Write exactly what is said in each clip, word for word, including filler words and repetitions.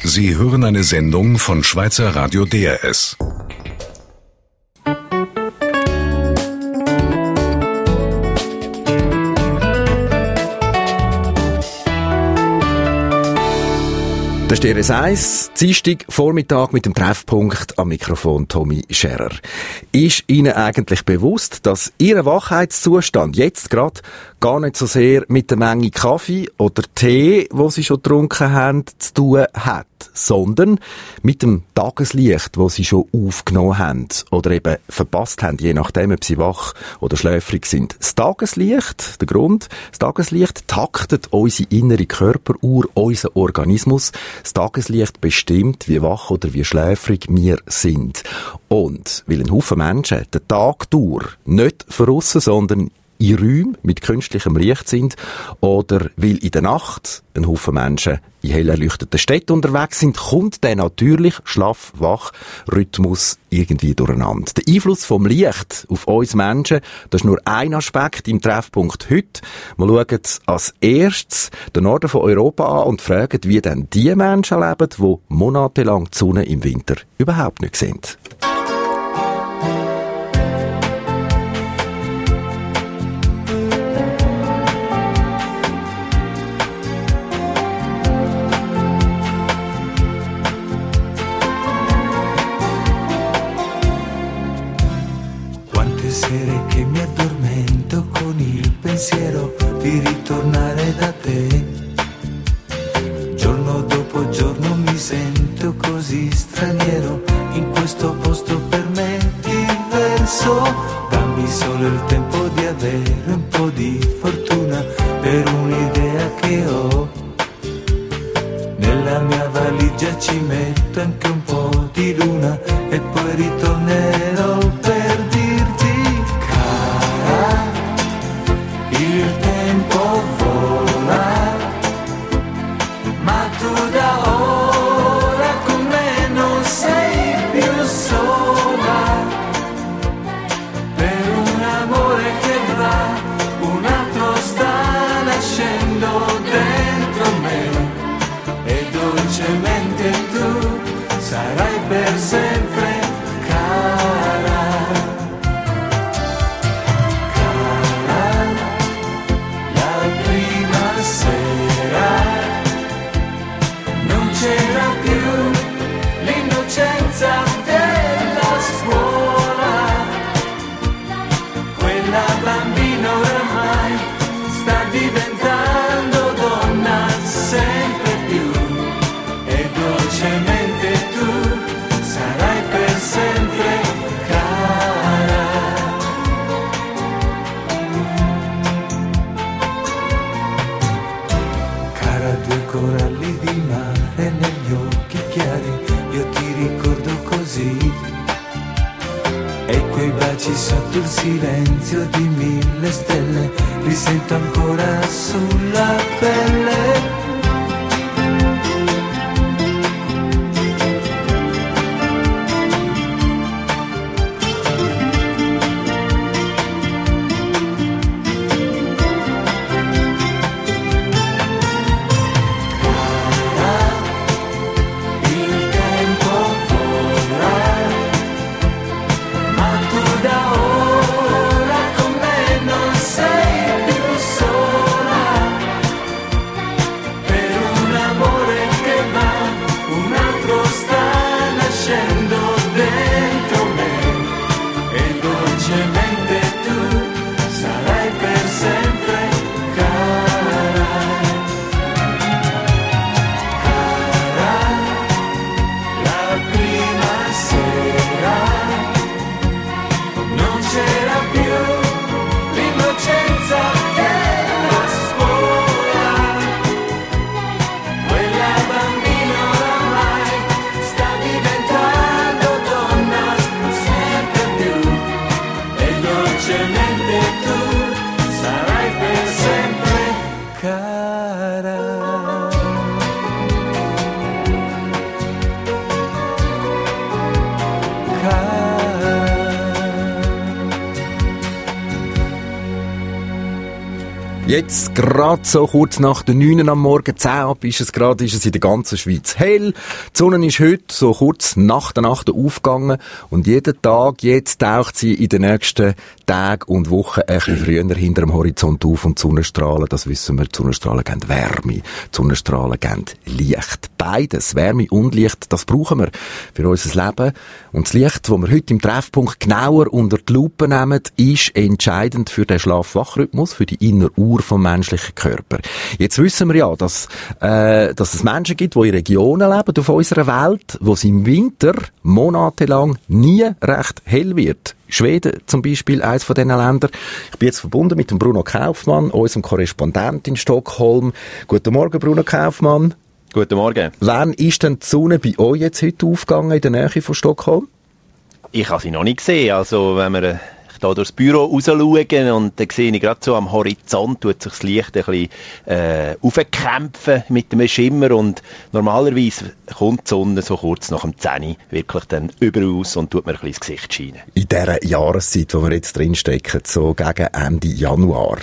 Sie hören eine Sendung von Schweizer Radio D R S. Das ist D R S eins, Dienstag, Vormittag mit dem Treffpunkt am Mikrofon Tommy Scherer. Ist Ihnen eigentlich bewusst, dass Ihr Wachheitszustand jetzt gerade gar nicht so sehr mit der Menge Kaffee oder Tee, wo Sie schon getrunken haben, zu tun hat, sondern mit dem Tageslicht, das Sie schon aufgenommen haben oder eben verpasst haben, je nachdem, ob Sie wach oder schläfrig sind. Das Tageslicht, der Grund, das Tageslicht taktet unsere innere Körperuhr, unser Organismus. Das Tageslicht bestimmt, wie wach oder wie schläfrig wir sind. Und weil ein Haufen Menschen den Tag durch nicht von aussen, sondern in Räumen mit künstlichem Licht sind oder weil in der Nacht ein Haufen Menschen in hell erleuchteten Städten unterwegs sind, kommt der natürlich Schlaf-Wach-Rhythmus irgendwie durcheinander. Der Einfluss vom Licht auf uns Menschen, das ist nur ein Aspekt im Treffpunkt heute. Wir schauen als erstes den Norden von Europa an und fragen, wie denn die Menschen leben, die monatelang die Sonne im Winter überhaupt nicht sehen. Sere che mi addormento con il pensiero di ritornare da te. Giorno dopo giorno mi sento così straniero in questo posto per me diverso. Dammi solo il tempo di avere un po' di fortuna per un'idea che ho. Nella mia valigia ci metto anche un po' di luna e poi ritornerò per dirti: il tempo vola, ma tu da ora con me non sei più sola. Per un amore che va, un altro sta nascendo dentro me. E dolcemente tu sarai per sempre cara. C'era più l'innocenza della scuola, quella bambina oramai sta diventando donna sempre più, e dolcemente tu sarai per sempre cara. Cara, due coralli di mare negli occhi chiari, io ti ricordo così, e quei baci sotto il silenzio di mille stelle li sento ancora sulla pelle. Jetzt gerade so kurz nach der neun am Morgen, zehn ab ist es gerade, ist es in der ganzen Schweiz hell. Die Sonne ist heute so kurz nach der Nacht aufgegangen und jeden Tag jetzt taucht sie in den nächsten Tagen und Wochen ein bisschen früher hinter dem Horizont auf und die Sonnenstrahlen, das wissen wir, die Sonnenstrahlen geben Wärme, die Sonnenstrahlen geben Licht. Beides, Wärme und Licht, das brauchen wir für unser Leben. Und das Licht, das wir heute im Treffpunkt genauer unter die Lupe nehmen, ist entscheidend für den Schlaf-Wach-Rhythmus, für die innere Uhr vom menschlichen Körper. Jetzt wissen wir ja, dass, äh, dass es Menschen gibt, die in Regionen leben auf unserer Welt, wo es im Winter monatelang nie recht hell wird. Schweden zum Beispiel, eines von diesen Ländern. Ich bin jetzt verbunden mit dem Bruno Kaufmann, unserem Korrespondent in Stockholm. Guten Morgen, Bruno Kaufmann. Guten Morgen. Wann ist denn die Sonne bei euch jetzt heute aufgegangen in der Nähe von Stockholm? Ich habe sie noch nicht gesehen. Also, wenn wir hier durchs Büro raus schauen und dann sehe ich gerade so am Horizont, tut sich das Licht ein bisschen äh, aufkämpfen mit dem Schimmer und normalerweise kommt die Sonne so kurz nach dem zehn wirklich dann überaus und tut mir ein bisschen ins Gesicht scheinen. In dieser Jahreszeit, wo wir jetzt drinstecken, so gegen Ende Januar.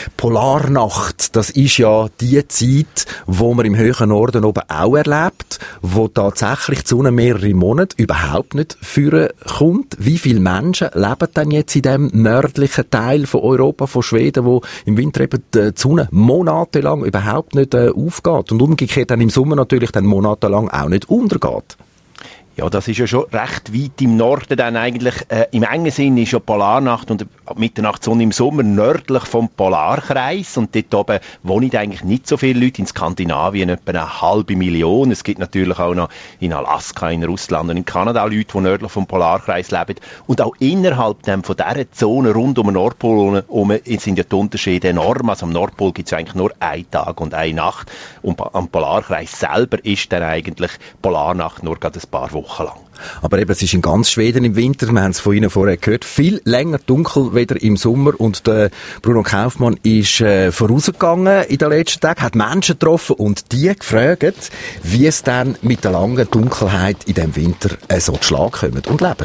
Polarnacht, das ist ja die Zeit, wo man im höheren Norden oben auch erlebt, wo tatsächlich die Sonne mehrere Monate überhaupt nicht führen kommt. Wie viele Menschen leben denn jetzt in dem nördlichen Teil von Europa, von Schweden, wo im Winter eben die Sonne monatelang überhaupt nicht äh, aufgeht und umgekehrt dann im Sommer natürlich dann monatelang auch nicht untergeht? Ja, das ist ja schon recht weit im Norden dann eigentlich. Äh, Im engen Sinn ist ja Polarnacht und Mitternachtssonne im Sommer nördlich vom Polarkreis und dort oben wohnen eigentlich nicht so viele Leute. In Skandinavien etwa eine halbe Million. Es gibt natürlich auch noch in Alaska, in Russland und in Kanada Leute, die nördlich vom Polarkreis leben. Und auch innerhalb dem, von dieser Zone rund um den Nordpol um, sind ja die Unterschiede enorm. Also am Nordpol gibt es eigentlich nur einen Tag und eine Nacht. Und am Polarkreis selber ist dann eigentlich Polarnacht nur gerade ein paar Wochen lang. Aber eben, es ist in ganz Schweden im Winter, wir haben es von Ihnen vorher gehört, viel länger dunkel weder im Sommer und der Bruno Kaufmann ist äh, vorausgegangen in den letzten Tagen, hat Menschen getroffen und die gefragt, wie es dann mit der langen Dunkelheit in diesem Winter äh, so zu Schlag kommt und leben.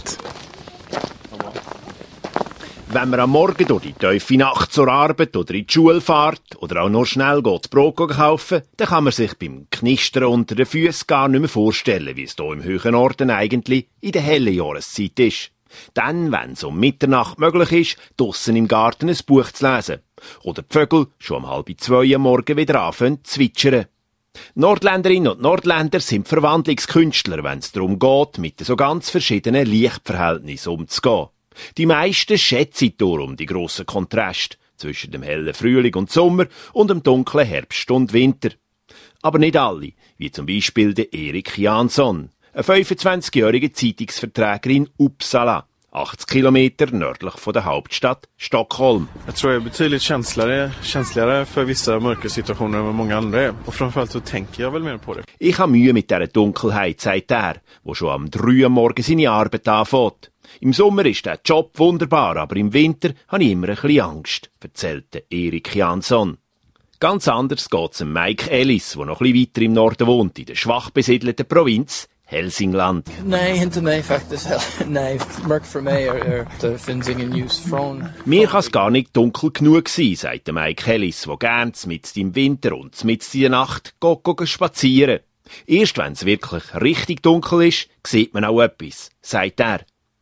Wenn man am Morgen durch die tiefe Nacht zur Arbeit oder in die Schule fährt oder auch nur schnell geht Brot kaufen, dann kann man sich beim Knistern unter den Füßen gar nicht mehr vorstellen, wie es hier im höheren Norden eigentlich in der hellen Jahreszeit ist. Dann, wenn es um Mitternacht möglich ist, draussen im Garten ein Buch zu lesen. Oder die Vögel schon um halb zwei am Morgen wieder anfangen zu zwitschern. Nordländerinnen und Nordländer sind Verwandlungskünstler, wenn es darum geht, mit so ganz verschiedenen Lichtverhältnissen umzugehen. Die meisten schätzen darum die grossen Kontraste zwischen dem hellen Frühling und Sommer und dem dunklen Herbst und Winter. Aber nicht alle, wie zum Beispiel der Erik Jansson, eine fünfundzwanzigjährige Zeitungsverträger in Uppsala, achtzig Kilometer nördlich von der Hauptstadt Stockholm. Jag tror jag är betydligt känsligare, känsligare för vissa mörka situationer än vad många andra är. Och framförallt så tänker jag väl mer på det. Ich habe Mühe mit dieser Dunkelheit, sagt er, wo schon am drei am Morgen seine Arbeit anfängt. Im Sommer ist der Job wunderbar, aber im Winter habe ich immer ein bisschen Angst, erzählt Erik Jansson. Ganz anders geht's dem Mike Ellis, der noch ein bisschen weiter im Norden wohnt, in der schwach besiedelten Provinz Hälsingland. Nej, inte mig faktiskt. Nej, mörkt för mig är det finns ingen ljus från. Mir kann es gar nicht dunkel genug sein, sagt Mike Ellis, der gerne mitten im Winter und mitten in der Nacht geht, geht spazieren. Erst wenn es wirklich richtig dunkel ist, sieht man auch etwas, sagt er.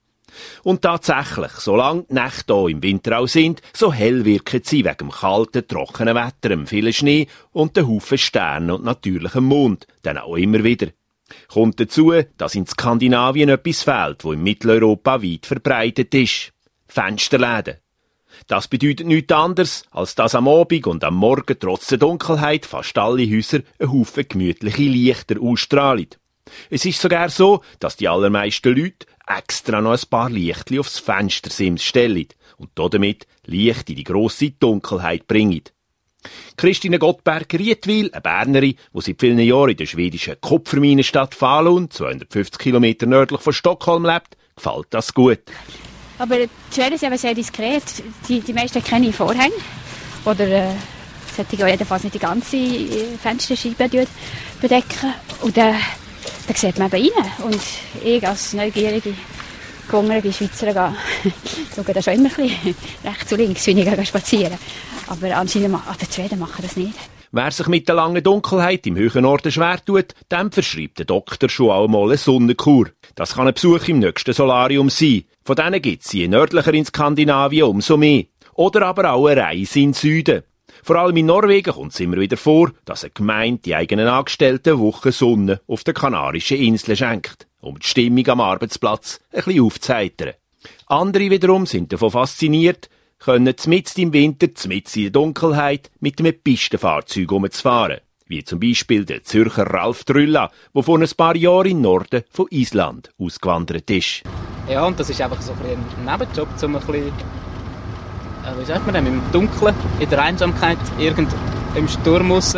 Und tatsächlich, solange die Nächte hier im Winter auch sind, so hell wirken sie wegen dem kalten, trockenen Wetter, dem vielen Schnee und den Haufen Sterne und natürlichem Mond, dann auch immer wieder. Kommt dazu, dass in Skandinavien etwas fehlt, wo in Mitteleuropa weit verbreitet ist. Fensterläden. Das bedeutet nichts anderes, als dass am Abend und am Morgen trotz der Dunkelheit fast alle Häuser einen Haufen gemütliche Lichter ausstrahlen. Es ist sogar so, dass die allermeisten Leute extra noch ein paar Lichtchen aufs Fenstersims stellen und damit Licht in die grosse Dunkelheit bringen. Christine Gottberg-Rietwil, eine Bernerin, die seit vielen Jahren in der schwedischen Kupferminenstadt Falun, zweihundertfünfzig Kilometer nördlich von Stockholm, lebt, gefällt das gut. Aber die Schweden sind eben sehr diskret. Die, die meisten kennen Vorhänge. Oder äh, sollte ja jedenfalls nicht die ganze Fensterscheibe bedecken. Und äh, da sieht man eben rein. Und ich als neugierige, gehungerte Schweizerin schaue da schon immer ein bisschen rechts und links, wenn ich spazieren gehe. Aber anscheinend ma- ah, die Schweden machen das nicht. Wer sich mit der langen Dunkelheit im höheren Norden schwer tut, dem verschreibt der Doktor schon einmal eine Sonnenkur. Das kann ein Besuch im nächsten Solarium sein. Von denen gibt es je nördlicher in Skandinavien umso mehr. Oder aber auch eine Reise in den Süden. Vor allem in Norwegen kommt es immer wieder vor, dass eine Gemeinde die eigenen Angestellten Wochen Sonne auf den Kanarischen Inseln schenkt, um die Stimmung am Arbeitsplatz ein bisschen aufzuheitern. Andere wiederum sind davon fasziniert, können mitten im Winter, mitten in der Dunkelheit mit einem Pistenfahrzeug umzufahren. Wie zum Beispiel der Zürcher Ralf Trülla, der vor ein paar Jahren im Norden von Island ausgewandert ist. Ja, und das ist einfach so ein, ein Nebenjob, um ein bisschen, äh, wie sagt man denn, im Dunkeln, in der Einsamkeit, irgend im Sturm raus, äh,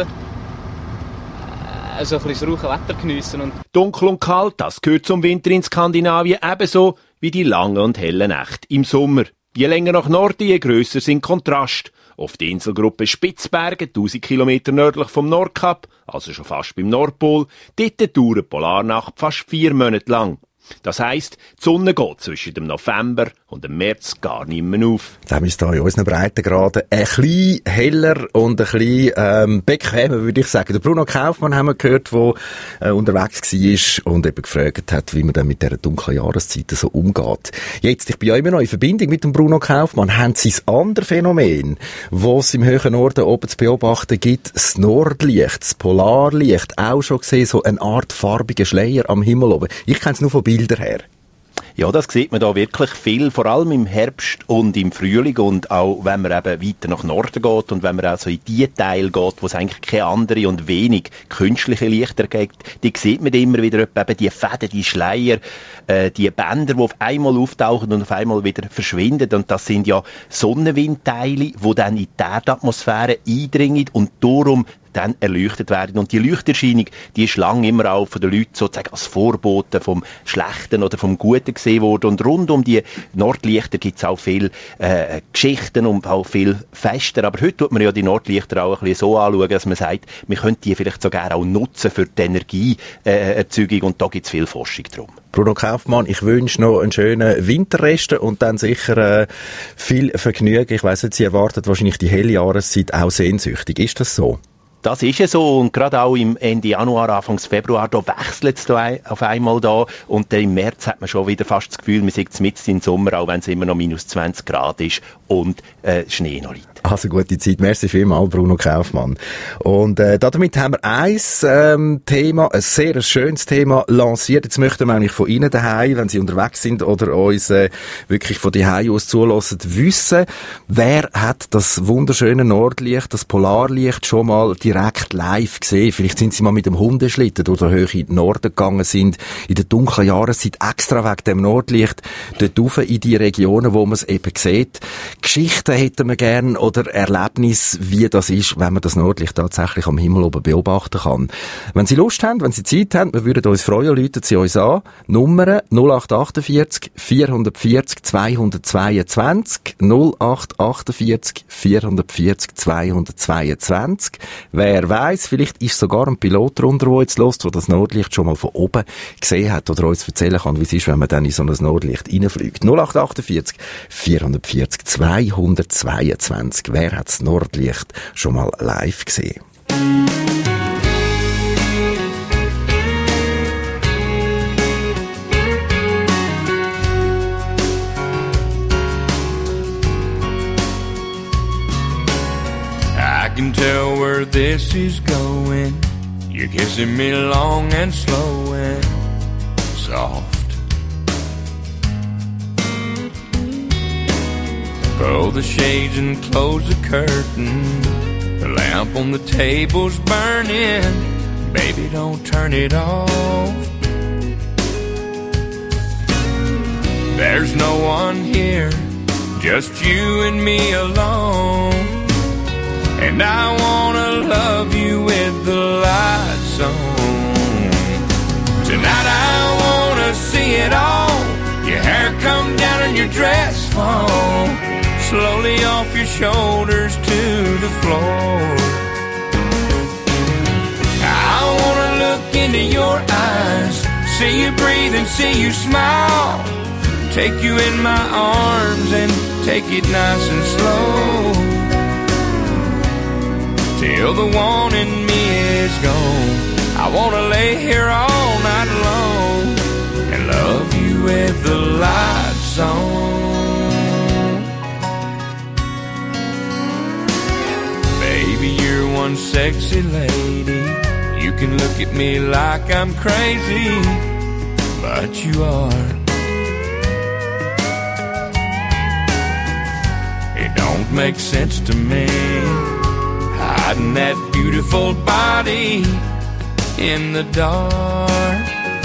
so ein bisschen das raue Wetter geniessen. Und Dunkel und kalt, das gehört zum Winter in Skandinavien ebenso wie die langen und hellen Nächte im Sommer. Je länger nach Norden, je grösser sind Kontrast. Auf die Inselgruppe Spitzbergen, tausend Kilometer nördlich vom Nordkap, also schon fast beim Nordpol, dort dauert die Polarnacht fast vier Monate lang. Das heisst, die Sonne geht zwischen dem November und dem März gar nicht mehr auf. Da müsste in unseren Breitengraden ein bisschen heller und ein bisschen ähm, bequemer, würde ich sagen. Der Bruno Kaufmann haben wir gehört, der äh, unterwegs war und eben gefragt hat, wie man dann mit dieser dunklen Jahreszeit so umgeht. Jetzt, ich bin ja immer noch in Verbindung mit dem Bruno Kaufmann. Haben Sie ein anderes Phänomen, das es im höheren Norden oben zu beobachten gibt? Das Nordlicht, das Polarlicht, auch schon gesehen, so eine Art farbiger Schleier am Himmel oben. Ich kenne es nur von Bilder her. Ja, das sieht man da wirklich viel, vor allem im Herbst und im Frühling und auch wenn man eben weiter nach Norden geht und wenn man auch so in die Teile geht, wo es eigentlich keine andere und wenig künstliche Lichter gibt, die sieht man immer wieder eben die Fäden, die Schleier, äh, die Bänder, die auf einmal auftauchen und auf einmal wieder verschwinden und das sind ja Sonnenwindteile, die dann in die Erdatmosphäre eindringen und darum dann erleuchtet werden. Und die Leuchterscheinung, die ist lange immer auch von den Leuten sozusagen als Vorboten vom Schlechten oder vom Guten gesehen worden. Und rund um die Nordlichter gibt es auch viel äh, Geschichten und auch viel Fester. Aber heute tut man ja die Nordlichter auch ein bisschen so anschauen, dass man sagt, wir könnten die vielleicht sogar auch nutzen für die Energieerzeugung. Und da gibt es viel Forschung drum. Bruno Kaufmann, ich wünsche noch einen schönen Winterrest und dann sicher äh, viel Vergnügen. Ich weiss nicht, Sie erwarten wahrscheinlich die helle Jahreszeit auch sehnsüchtig. Ist das so? Das ist ja so und gerade auch im Ende Januar, Anfang Februar, da wechselt es da auf einmal da und dann im März hat man schon wieder fast das Gefühl, man sieht mitten im Sommer, auch wenn es immer noch minus zwanzig Grad ist und äh, Schnee noch liegt. Also gute Zeit. Merci vielmals, Bruno Kaufmann. Und äh, damit haben wir ein ähm, Thema, ein sehr schönes Thema lanciert. Jetzt möchten wir eigentlich von Ihnen daheim, wenn Sie unterwegs sind oder uns äh, wirklich von daheim aus zulassen, wissen, wer hat das wunderschöne Nordlicht, das Polarlicht schon mal direkt live gesehen? Vielleicht sind Sie mal mit dem Hundeschlitten durch den höheren Norden gegangen, sind in der dunklen Jahreszeit extra wegen dem Nordlicht dort rauf in die Regionen, wo man es eben sieht. Geschichten hätten wir gern oder Erlebnis, wie das ist, wenn man das Nordlicht tatsächlich am Himmel oben beobachten kann. Wenn Sie Lust haben, wenn Sie Zeit haben, wir würden uns freuen, rufen Sie uns an. Nummer null acht achtundvierzig vierhundertvierzig zweihundertzweiundzwanzig null acht achtundvierzig vierhundertvierzig zweihundertzweiundzwanzig. Wer weiss, vielleicht ist sogar ein Pilot drunter, der jetzt hört, der das Nordlicht schon mal von oben gesehen hat oder uns erzählen kann, wie es ist, wenn man dann in so ein Nordlicht reinfliegt. null acht achtundvierzig vierhundertvierzig zweihundertzweiundzwanzig. Wer hat das Nordlicht schon mal live gesehen? I can tell where this is going. You're kissing me long and slow and soft. Pull the shades and close the curtain. The lamp on the table's burning. Baby, don't turn it off. There's no one here, just you and me alone. And I wanna love you with the lights on. Tonight I wanna see it all. Your hair come down and your dress fall slowly off your shoulders to the floor. I wanna look into your eyes, see you breathe and see you smile. Take you in my arms and take it nice and slow. till the one in me is gone. I wanna lay here all night long and love you with the lights on. Baby, you're one sexy lady. You can look at me like I'm crazy, but you are. It don't make sense to me, hiding that beautiful body in the dark.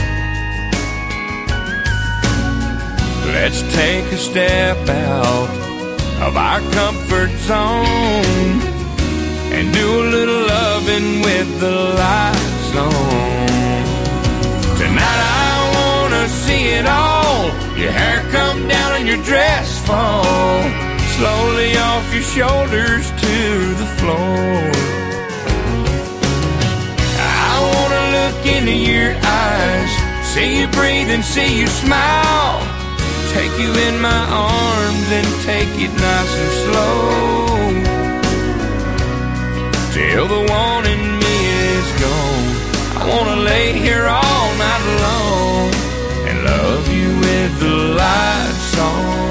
Let's take a step out of our comfort zone and do a little loving with the lights on. Tonight I wanna see it all. Your hair come down and your dress fall slowly off your shoulders to the floor. I wanna look into your eyes, see you breathe and see you smile. Take you in my arms and take it nice and slow till the one in me is gone. I wanna lay here all night long and love you with the lights on.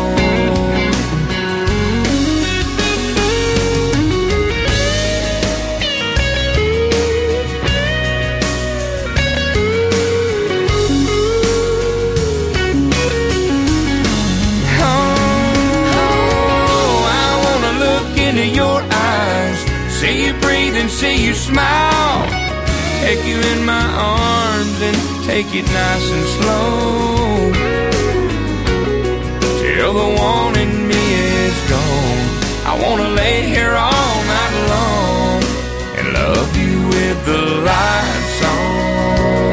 See you breathe and see you smile. Take you in my arms and take it nice and slow till the one in me is gone. I wanna lay here all night long and love you with the lights on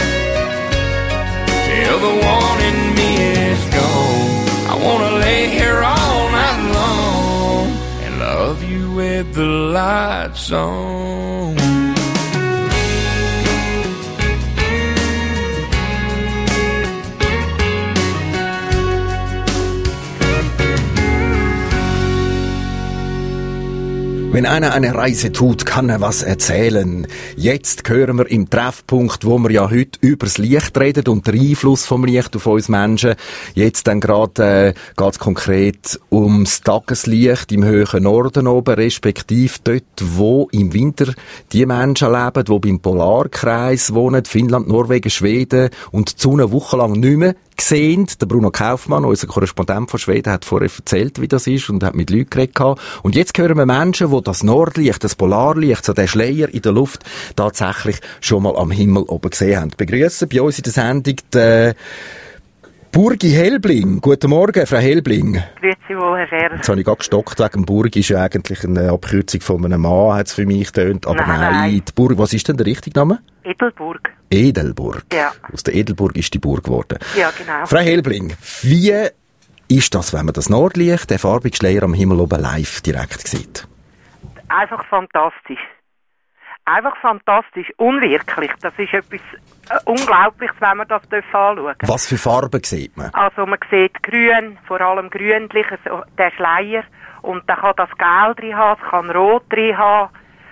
till the one in me is gone. I wanna lay here all night long and love you with the lights on. Wenn einer eine Reise tut, kann er was erzählen. Jetzt hören wir im Treffpunkt, wo wir ja heute übers Licht reden und den Einfluss vom Licht auf uns Menschen. Jetzt dann gerade äh, geht es konkret ums Tageslicht im höheren Norden oben, respektive dort, wo im Winter die Menschen leben, die beim Polarkreis wohnen, Finnland, Norwegen, Schweden und die Sonne wochenlang nicht mehr gesehen. Der Bruno Kaufmann, unser Korrespondent von Schweden, hat vorher erzählt, wie das ist und hat mit Leuten geredet. Und jetzt hören wir Menschen, die das Nordlicht, das Polarlicht, so den Schleier in der Luft tatsächlich schon mal am Himmel oben gesehen haben. Begrüßen bei uns in der Sendung die Burgi Helbling. Guten Morgen, Frau Helbling. Grüezi wohl, Herr Scherer. Jetzt habe ich gerade gestockt, wegen Burgi ist ja eigentlich eine Abkürzung von einem Mann, hat es für mich getönt. Aber nein, nein, die Burg, was ist denn der richtige Name? Edelburg. Edelburg. Ja. Aus der Edelburg ist die Burg geworden. Ja, genau. Frau Helbling, wie ist das, wenn man das Nordlicht, den farbigen Schleier am Himmel oben live direkt sieht? Einfach fantastisch. Einfach fantastisch, unwirklich. Das ist etwas äh, Unglaubliches, wenn man das anschauen darf. Was für Farben sieht man? Also man sieht grün, vor allem grünlich, so, der Schleier. Und dann kann das Gelb drin haben, es kann Rot drin haben.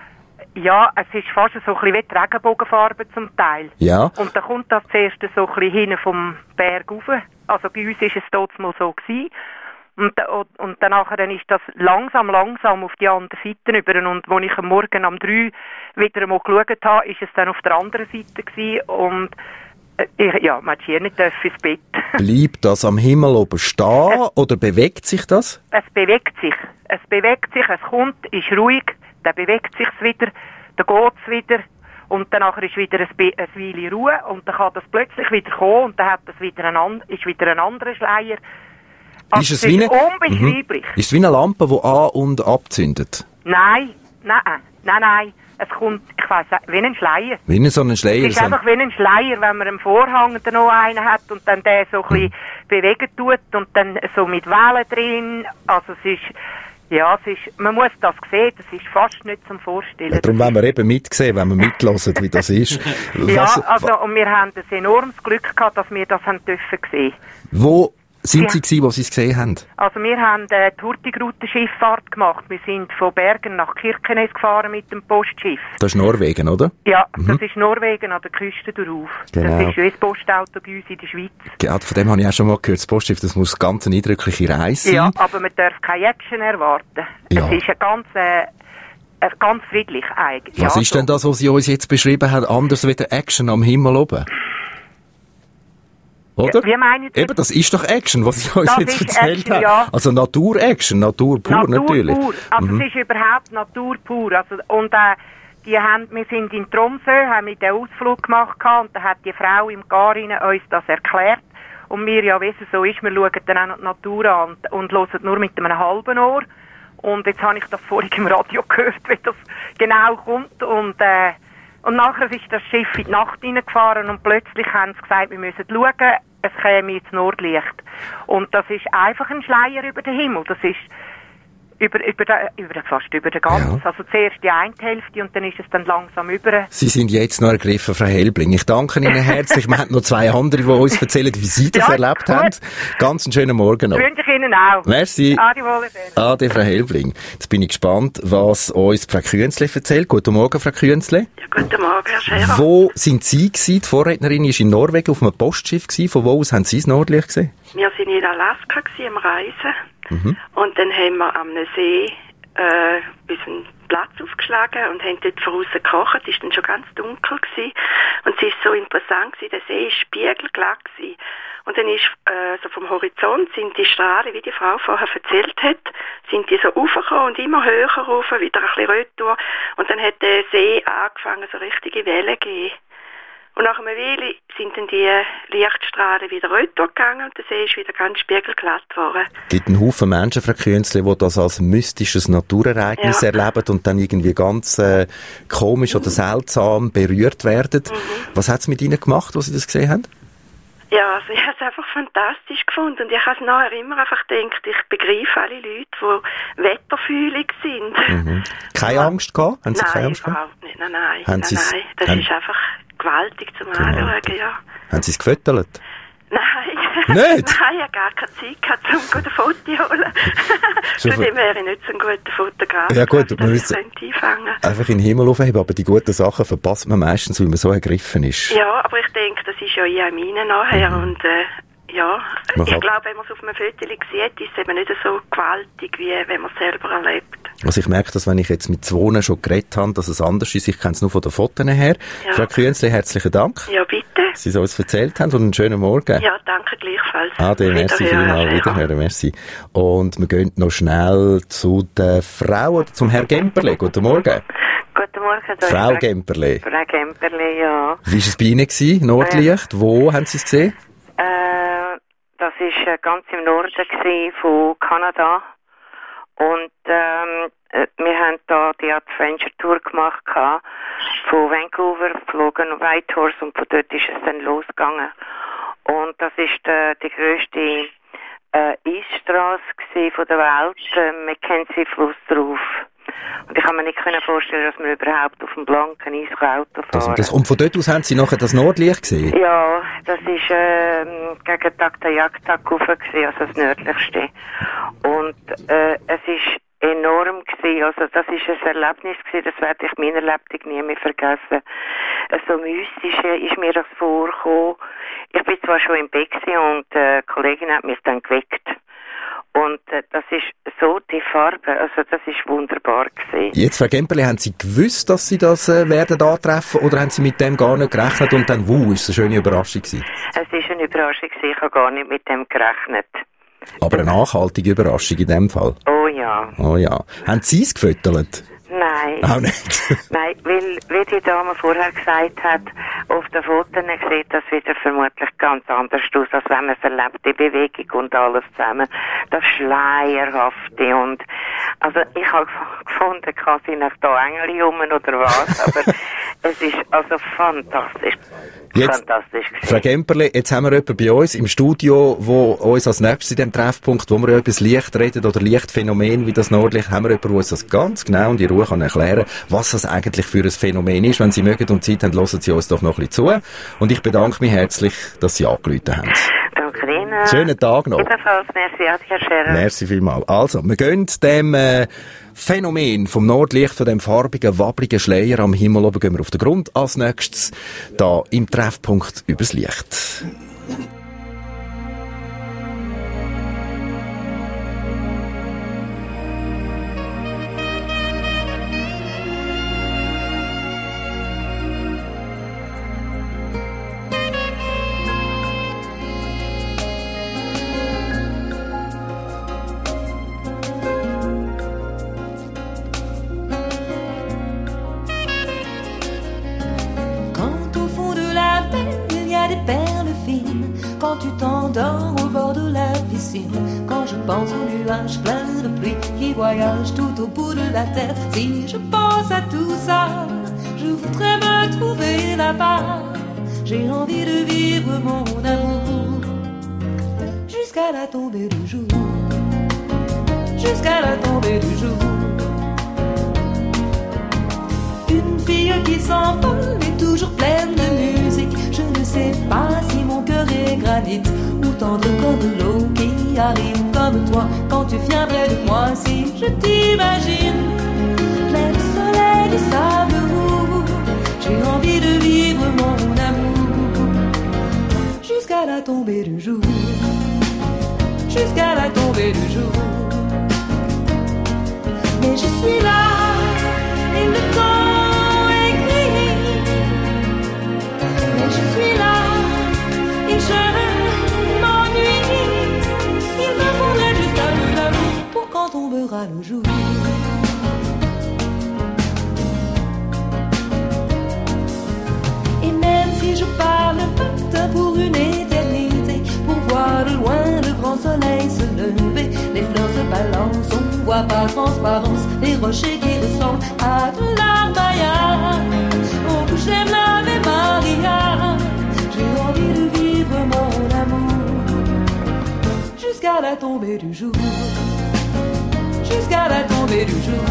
Ja, es ist fast so ein bisschen wie die Regenbogenfarbe zum Teil. Ja. Und dann kommt das zuerst so ein bisschen hinten vom Berg rauf. Also bei uns war es dort mal so gewesen. Und, und danach dann ist das langsam, langsam auf die andere Seite über. Und als ich am Morgen um drei wieder einmal geschaut habe, ist es dann auf der anderen Seite gewesen. Und äh, ja, man hat hier nicht ins Bett. Bleibt das am Himmel oben stehen es, oder bewegt sich das? Es bewegt sich. Es bewegt sich, es kommt, ist ruhig, dann bewegt sich es wieder, dann geht es wieder. Und danach ist wieder ein, Be- ein Weile Ruhe und dann kann das plötzlich wieder kommen und dann hat das wieder ein an- ist wieder ein anderer Schleier. Also ist es, es wie ist eine, unbeschreiblich. Mhm. Ist es wie eine Lampe, die an- und abzündet? Nein, nein, nein, nein. Es kommt, ich weiss, wie ein Schleier. Wie so ein Schleier. Es ist einfach wie ein Schleier, wenn man einen Vorhang dann noch einen hat und dann den so ein bisschen mhm. bewegen tut und dann so mit Wellen drin. Also es ist, ja, es ist, man muss das sehen, das ist fast nicht zum Vorstellen. Ja, darum wollen wir eben mitsehen, wenn wir mithören, wie das ist. Ja, also, und wir haben ein enormes Glück gehabt, dass wir das haben dürfen sehen. Wo sind Ja. Sie gewesen, wo Sie es gesehen haben? Also wir haben äh, die Hurtigruten-Schifffahrt gemacht. Wir sind von Bergen nach Kirkenes gefahren mit dem Postschiff. Das ist Norwegen, oder? Ja, Mhm. das ist Norwegen an der Küste drauf. Genau. Das ist wie das Postauto bei uns in der Schweiz. Ja, von dem habe ich auch schon mal gehört. Das Postschiff, das muss ganz eine eindrückliche Reise sein. Ja, aber man darf keine Action erwarten. Ja. Es ist ein ganz, äh, äh, ganz friedlich eigentlich. Was ja, ist denn das, was Sie uns jetzt beschrieben haben, anders wie der Action am Himmel oben? Oder? Ja, wie meinen Sie? Eben, das ist doch Action, was Sie uns Das jetzt ist erzählt Action, haben. ja. Also Natur-Action, Natur pur Natur natürlich. pur. Also Mhm. es ist überhaupt Natur pur. Also, und äh, die haben, wir sind in Tromsø, haben mit den Ausflug gemacht gehabt, und da hat die Frau im Garten uns das erklärt. Und wir ja wissen, so ist, wir schauen dann auch noch die Natur an und, und hören nur mit einem halben Ohr. Und jetzt habe ich das vorhin im Radio gehört, wie das genau kommt. Und, äh, und nachher ist das Schiff in die Nacht hineingefahren und plötzlich haben sie gesagt, wir müssen schauen, es käme ins Nordlicht. Und das ist einfach ein Schleier über den Himmel. Das ist über, über, den, über den, fast über den ganzen. Ja. Also zuerst die eine Hälfte und dann ist es dann langsam über. Sie sind jetzt noch ergriffen, Frau Hellbling. Ich danke Ihnen herzlich. Wir haben noch zwei andere, die uns erzählen, wie Sie das Ja, erlebt gut. haben. Ganz einen schönen Morgen noch. Wünsche ich Ihnen auch. Merci. Adi Wohlefehlen. Ade, Frau Hellbling. Jetzt bin ich gespannt, was uns Frau Künzle erzählt. Guten Morgen, Frau Künzle. Guten Morgen, Herr Scherer. Wo sind Sie gewesen? Die Vorrednerin war in Norwegen auf einem Postschiff gewesen. Von wo aus haben Sie das Nordlicht gesehen? Wir waren in Alaska gewesen, am Reisen. Mhm. Und dann haben wir am See äh, unseren Platz aufgeschlagen und haben dort von außen gekocht. Es war dann schon ganz dunkel gewesen. Und es war so interessant gewesen, der See war spiegelglatt gewesen. Und dann ist, äh, so vom Horizont sind die Strahlen, wie die Frau vorher erzählt hat, sind die so raufgekommen und immer höher rauf, wieder ein bisschen retour. Und dann hat der See angefangen, so richtige Wellen zu geben. Und nach einer Weile sind dann die Lichtstrahlen wieder retour gegangen und der See ist wieder ganz spiegelglatt geworden. Es gibt einen Haufen Menschen, Frau Künzle, die das als mystisches Naturereignis Ja. erleben und dann irgendwie ganz äh, komisch oder seltsam berührt werden. Mhm. Was hat es mit Ihnen gemacht, als Sie das gesehen haben? Ja, also ich habe es einfach fantastisch gefunden und ich habe es nachher immer einfach gedacht, ich begreife alle Leute, die wetterfühlig sind. Mhm. Keine Ja. Angst gehabt? Haben Sie nein, keine Angst gehabt? überhaupt nicht. Nein, nein, Haben nein, Sie's- nein. Das haben- ist einfach gewaltig zum Anschauen, ja. Haben Sie es gefüttert? Nein. Nicht? Nein, ich habe gar keine Zeit gehabt, um ein gutes Foto zu holen. Schon Zudem wäre ich nicht so ein guter Fotograf, Ja, gut, dass man ich müsste- könnte einfangen. Einfach in den Himmel aufheben, aber die guten Sachen verpasst man meistens, weil man so ergriffen ist. Ja, aber ich denke, das ist ja in Mine nachher Mhm. und äh, ja, Man ich kann- glaube, wenn man es auf einem Foto sieht, ist es eben nicht so gewaltig, wie wenn man es selber erlebt. Also ich merke, dass wenn ich jetzt mit zwei schon geredet habe, dass es anders ist. Ich kenne es nur von den Fotos her. Ja. Frau Künzle, herzlichen Dank, Ja, bitte. dass Sie es uns erzählt haben und einen schönen Morgen. Ja, danke gleichfalls. Ade, merci Wiederhören, vielmals, Herr wiederhören, merci. Und wir gehen noch schnell zu der Frau, oder zum Herrn Gemperle. Guten Morgen. Guten Morgen. da Frau ist Gemperle. Frau Gemperle, ja. Wie war es bei Ihnen gewesen? Nordlicht? Wo haben Sie es gesehen? Äh, das war äh, ganz im Norden gewesen von Kanada. Und ähm, äh, wir haben da die Adventure Tour gemacht gehabt. Von Vancouver geflogen auf Whitehorse und von dort ist es dann losgegangen. Und das ist äh, die grösste äh, Eisstrasse gewesen von der Welt, äh, Mackenzie-Fluss drauf. Und ich kann mir nicht können vorstellen, dass man überhaupt auf dem blanken Eis Auto fahren Das, das, und von dort aus haben Sie nachher das Nordlicht gesehen? Ja, das ist ähm, gegen Taktajaktak rauf gewesen, also das nördlichste. Und äh, es ist enorm gewesen, also das ist ein Erlebnis gewesen, das werde ich meiner Lebtung nie mehr vergessen. Äh, So mystisch äh, ist mir das vorgekommen. Ich bin zwar schon im Bett gewesen und äh, eine Kollegin hat mich dann geweckt. Und äh, das ist so die Farbe, also das ist wunderbar gewesen. Jetzt, Frau Gemperle, haben Sie gewusst, dass Sie das äh, werden antreffen oder haben Sie mit dem gar nicht gerechnet und dann, wuh, ist das eine schöne Überraschung gewesen? Es ist eine Überraschung gewesen, ich habe gar nicht mit dem gerechnet. Aber eine nachhaltige Überraschung in dem Fall. Oh ja. Oh ja. Haben Sie es gefüttert? Nein. Auch nicht. Nein, weil, wie die Dame vorher gesagt hat, auf den Fotos sieht das wieder vermutlich ganz anders aus, als wenn man es erlebt, die Bewegung und alles zusammen. Das Schleierhafte und, also ich habe gefunden, kann sie nicht da Engel rum oder was, aber es ist also fantastisch. Jetzt, fantastisch Frau Gemperle, jetzt haben wir jemanden bei uns im Studio, wo uns als nächstes in dem Treffpunkt, wo wir über das Licht reden oder Lichtphänomen wie das Nordlicht, haben wir jemanden, der uns das ganz genau und in Ruhe kann erklären, was das eigentlich für ein Phänomen ist. Wenn Sie mögen und Zeit haben, hören Sie uns doch noch ein bisschen zu. Und ich bedanke mich herzlich, dass Sie angerufen haben. Danke Ihnen. Schönen Tag noch. Ebenfalls, merci, Herr Scherer. Merci vielmals. Also, wir gehen dem äh, Phänomen vom Nordlicht, von dem farbigen, wabbligen Schleier am Himmel oben, gehen wir auf den Grund. Als nächstes da im Treffpunkt übers Licht. Quand tu t'endors au bord de la piscine, quand je pense aux nuages pleins de pluie qui voyagent tout au bout de la terre, si je pense à tout ça, je voudrais me trouver là-bas. J'ai envie de vivre mon amour jusqu'à la tombée du jour, jusqu'à la tombée du jour. Une fille qui s'envole est toujours pleine de musique. Je ne sais pas si mon cœur est granit ou tendre comme l'eau qui arrive comme toi quand tu viens près de moi. Si je t'imagine plein de soleil, de sable roux, j'ai envie de vivre mon amour jusqu'à la tombée du jour, jusqu'à la tombée du jour. Mais je suis là et le temps est gris. Mais je suis là et je m'ennuie. Il me faudrait juste un peu d'amour pour quand tombera le jour. Et même si je parle pas pour une éternité, pour voir de loin le grand soleil se lever, les fleurs se balancent, on voit par transparence les rochers qui ressemblent à de l'armaillard. Oh, que j'aime l'Ave Maria, j'ai envie de vivre mon amour jusqu'à la tombée du jour, jusqu'à la tombée du jour.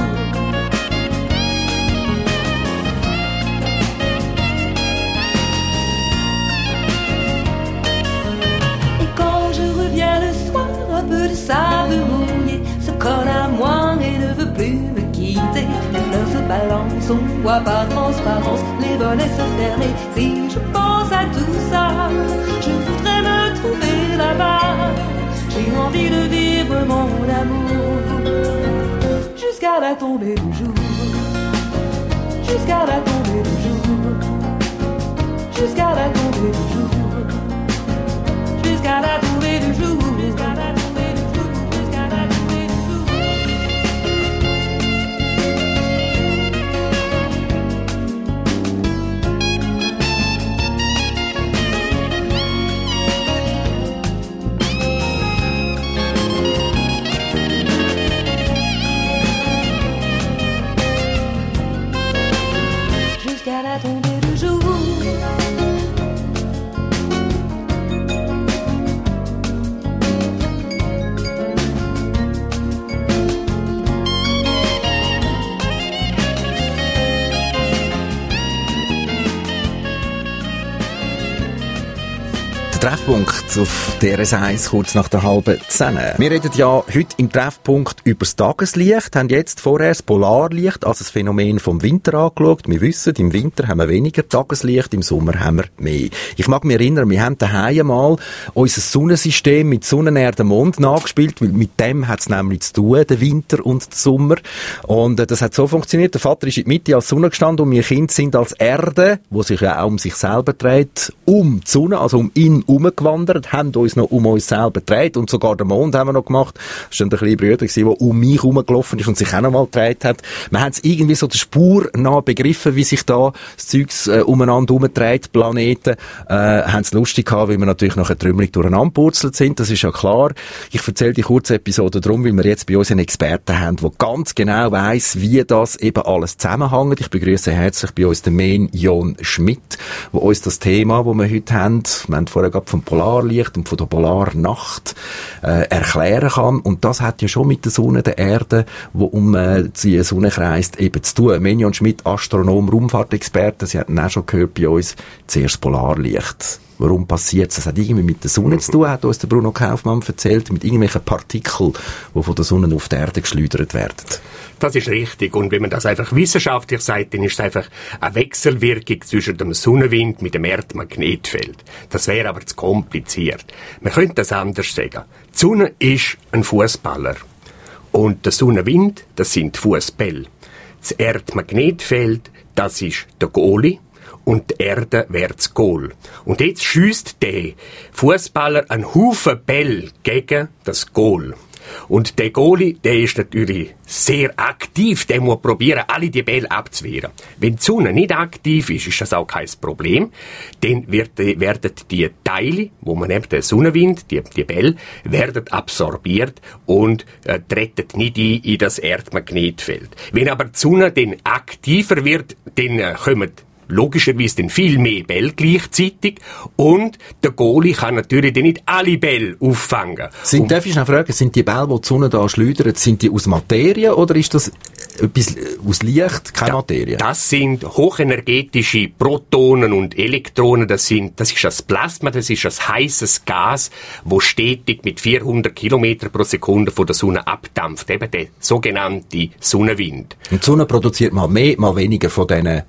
Et quand je reviens le soir, un peu de sable mouillé se colle à moi et ne veut plus me quitter. Les fleurs se balancent, on voit par transparence les volets se fermer. Si je pense à tout ça, je voudrais me trouver là-bas. J'ai envie de vivre mon amour jusqu'à la tombée du jour, jusqu'à la tombée du jour, jusqu'à la tombée du jour, jusqu'à la tombée du jour, jusqu'à la tombée du jour. Jusqu'à la tombée du jour. Treffpunkt auf D R S eins, kurz nach der halben zehn. Wir reden ja heute im Treffpunkt über das Tageslicht, haben jetzt vorher das Polarlicht als ein Phänomen vom Winter angeschaut. Wir wissen, im Winter haben wir weniger Tageslicht, im Sommer haben wir mehr. Ich mag mich erinnern, wir haben daheim mal unser Sonnensystem mit Sonne, Erde, Mond nachgespielt, weil mit dem hat es nämlich zu tun, der Winter und der Sommer. Und äh, das hat so funktioniert, der Vater ist in der Mitte als Sonne gestanden und wir Kinder sind als Erde, wo sich ja auch um sich selber dreht, um die Sonne, also um ihn umgewandert, haben uns noch um uns selber gedreht und sogar den Mond haben wir noch gemacht. Das war dann der kleine Bruder, der um mich herumgelaufen ist und sich auch noch mal gedreht hat. Wir haben es irgendwie so der Spur nach begriffen, wie sich da das Zeugs äh, umeinander herumdreht, Planeten. Äh, haben es lustig gehabt, weil wir natürlich nachher trümmelig durcheinander purzelt sind, das ist ja klar. Ich erzähle die kurze Episode darum, weil wir jetzt bei uns einen Experten haben, der ganz genau weiss, wie das eben alles zusammenhängt. Ich begrüße herzlich bei uns den Men Jon Schmidt, der uns das Thema, das wir heute haben, wir haben vorher gerade vom Polarlicht und von der Polarnacht äh, erklären kann. Und das hat ja schon mit der Sonne, der Erde, wo um äh, die Sonne kreist, eben zu tun. Menion Schmidt, Astronom, Raumfahrtexperte, Sie hatten auch schon gehört bei uns, zuerst Polarlicht. Warum passiert es? Das hat irgendwie mit der Sonne zu tun, hat uns der Bruno Kaufmann erzählt, mit irgendwelchen Partikeln, die von der Sonne auf die Erde geschleudert werden. Das ist richtig. Und wenn man das einfach wissenschaftlich sagt, dann ist es einfach eine Wechselwirkung zwischen dem Sonnenwind mit dem Erdmagnetfeld. Das wäre aber zu kompliziert. Man könnte das anders sagen. Die Sonne ist ein Fußballer. Und der Sonnenwind, das sind die Fußbälle. Das Erdmagnetfeld, das ist der Goalie. Und die Erde wäre das Goal. Und jetzt schiesst der Fußballer einen Haufen Bälle gegen das Goal. Und der Goalie, der ist natürlich sehr aktiv, der muss probieren, alle die Bälle abzuwehren. Wenn die Sonne nicht aktiv ist, ist das auch kein Problem. Dann wird, werden die Teile, wo man nimmt, der Sonnenwind, die, die Bälle, werden absorbiert und äh, treten nicht ein in das Erdmagnetfeld. Wenn aber die Sonne dann aktiver wird, dann äh, kommen logischerweise dann viel mehr Bälle gleichzeitig und der Goalie kann natürlich dann nicht alle Bälle auffangen. Sind, darf ich noch fragen, sind die Bälle, die die Sonne da schleudert, sind die aus Materie oder ist das etwas aus Licht, keine Materie? Das sind hochenergetische Protonen und Elektronen, das sind, das ist das Plasma, das ist ein heißes Gas, wo stetig mit vierhundert Kilometer pro Sekunde von der Sonne abdampft, eben der sogenannte Sonnenwind. Und die Sonne produziert mal mehr, mal weniger von diesen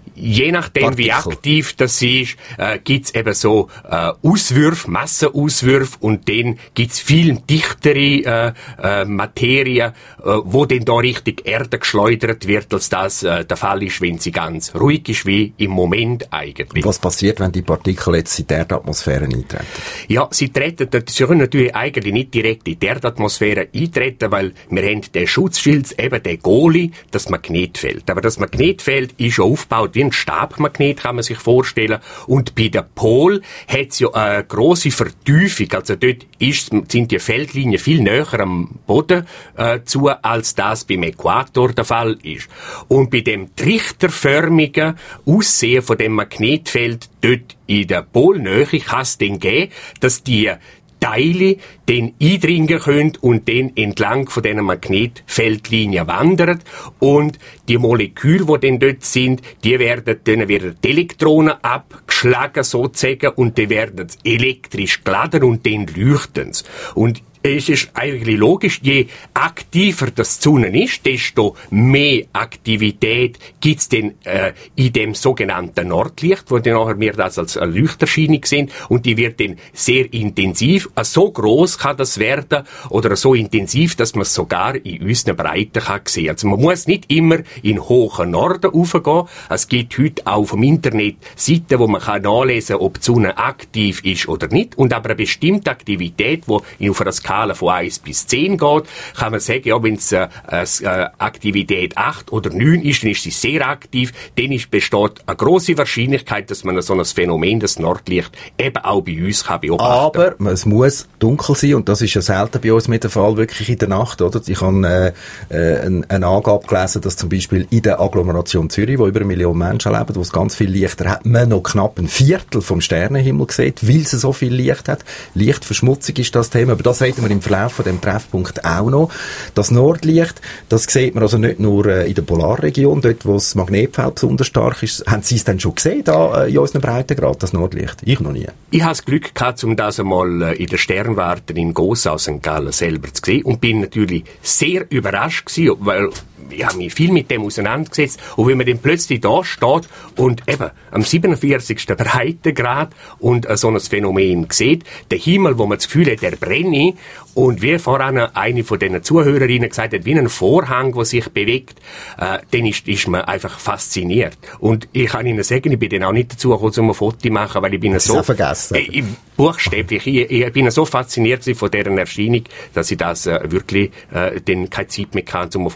Je nachdem, Partikel. Wie aktiv das ist, äh, gibt's eben so äh, Auswürfe, Massenauswürfe und dann gibt's viel dichtere äh, äh, Materie, äh, wo dann da richtig Erde geschleudert wird, als das äh, der Fall ist, wenn sie ganz ruhig ist, wie im Moment eigentlich. Und was passiert, wenn die Partikel jetzt in die Erdatmosphäre eintreten? Ja, sie treten, sie können natürlich eigentlich nicht direkt in die Erdatmosphäre eintreten, weil wir haben den Schutzschild, eben den Goalie, das Magnetfeld. Aber das Magnetfeld ist schon aufgebaut wie ein Stabmagnet, kann man sich vorstellen. Und bei der Pol hat es ja eine grosse Vertiefung. Also dort ist, sind die Feldlinien viel näher am Boden äh, zu, als das beim Äquator der Fall ist. Und bei dem trichterförmigen Aussehen von dem Magnetfeld dort in der Polnähe kann es dann geben, dass die Teile dann eindringen können und dann entlang von diesen Magnetfeldlinien wandern. Und die Moleküle, die dann dort sind, die werden, dann werden die Elektronen abgeschlagen sozusagen und die werden elektrisch geladen und dann leuchten sie. Und es ist eigentlich logisch, je aktiver das die Sonne ist, desto mehr Aktivität gibt es dann äh, in dem sogenannten Nordlicht, wo dann nachher wir das als eine Leuchterscheinung sind und die wird dann sehr intensiv. Äh, so groß kann das werden oder so intensiv, dass man es sogar in unseren Breiten kann sehen. Also man muss nicht immer in hohen Norden raufgehen. Es gibt heute auch vom Internet Seiten, wo man kann nachlesen kann, ob die Sonne aktiv ist oder nicht. Und aber eine bestimmte Aktivität, die auf einer Skala von eins bis zehn geht, kann man sagen, ja, wenn es äh, äh, Aktivität acht oder neun ist, dann ist sie sehr aktiv, dann ist, besteht eine grosse Wahrscheinlichkeit, dass man so ein Phänomen, das Nordlicht, eben auch bei uns kann beobachten. Aber es muss dunkel sein und das ist ja selten bei uns mit der Fall, wirklich in der Nacht, oder? Ich habe äh, äh, eine, eine Angabe gelesen, dass zum Beispiel in der Agglomeration Zürich, wo über eine Million Menschen leben, wo es ganz viel Lichter hat, man noch knapp ein Viertel vom Sternenhimmel sieht, weil es so viel Licht hat. Lichtverschmutzung ist das Thema, aber das reden wir im Verlauf von dem Treffpunkt auch noch. Das Nordlicht, das sieht man also nicht nur äh, in der Polarregion, dort wo das Magnetfeld besonders stark ist. Haben Sie es denn schon gesehen, da äh, in unseren Breitengrad, das Nordlicht? Ich noch nie. Ich habe das Glück gehabt, um das einmal äh, in der Sternwarte in Gossa aus Sankt Gallen selber zu sehen und bin natürlich sehr überrascht gewesen, weil ich habe mich viel mit dem auseinandergesetzt und wenn man dann plötzlich da steht und eben am siebenundvierzigsten Breitengrad und äh, so ein Phänomen sieht, der Himmel, wo man das Gefühl hat, der brenne und wie voran eine von den Zuhörerinnen gesagt hat, wie ein Vorhang, der sich bewegt, äh, dann ist, ist man einfach fasziniert. Und ich kann Ihnen sagen, ich bin dann auch nicht dazu gekommen, um ein Foto zu machen, weil ich bin so... vergessen. Äh, ich, buchstäblich, ich, ich bin so fasziniert von deren Erscheinung, dass ich das äh, wirklich äh, dann keine Zeit mehr hatte, um ein Foto zu machen.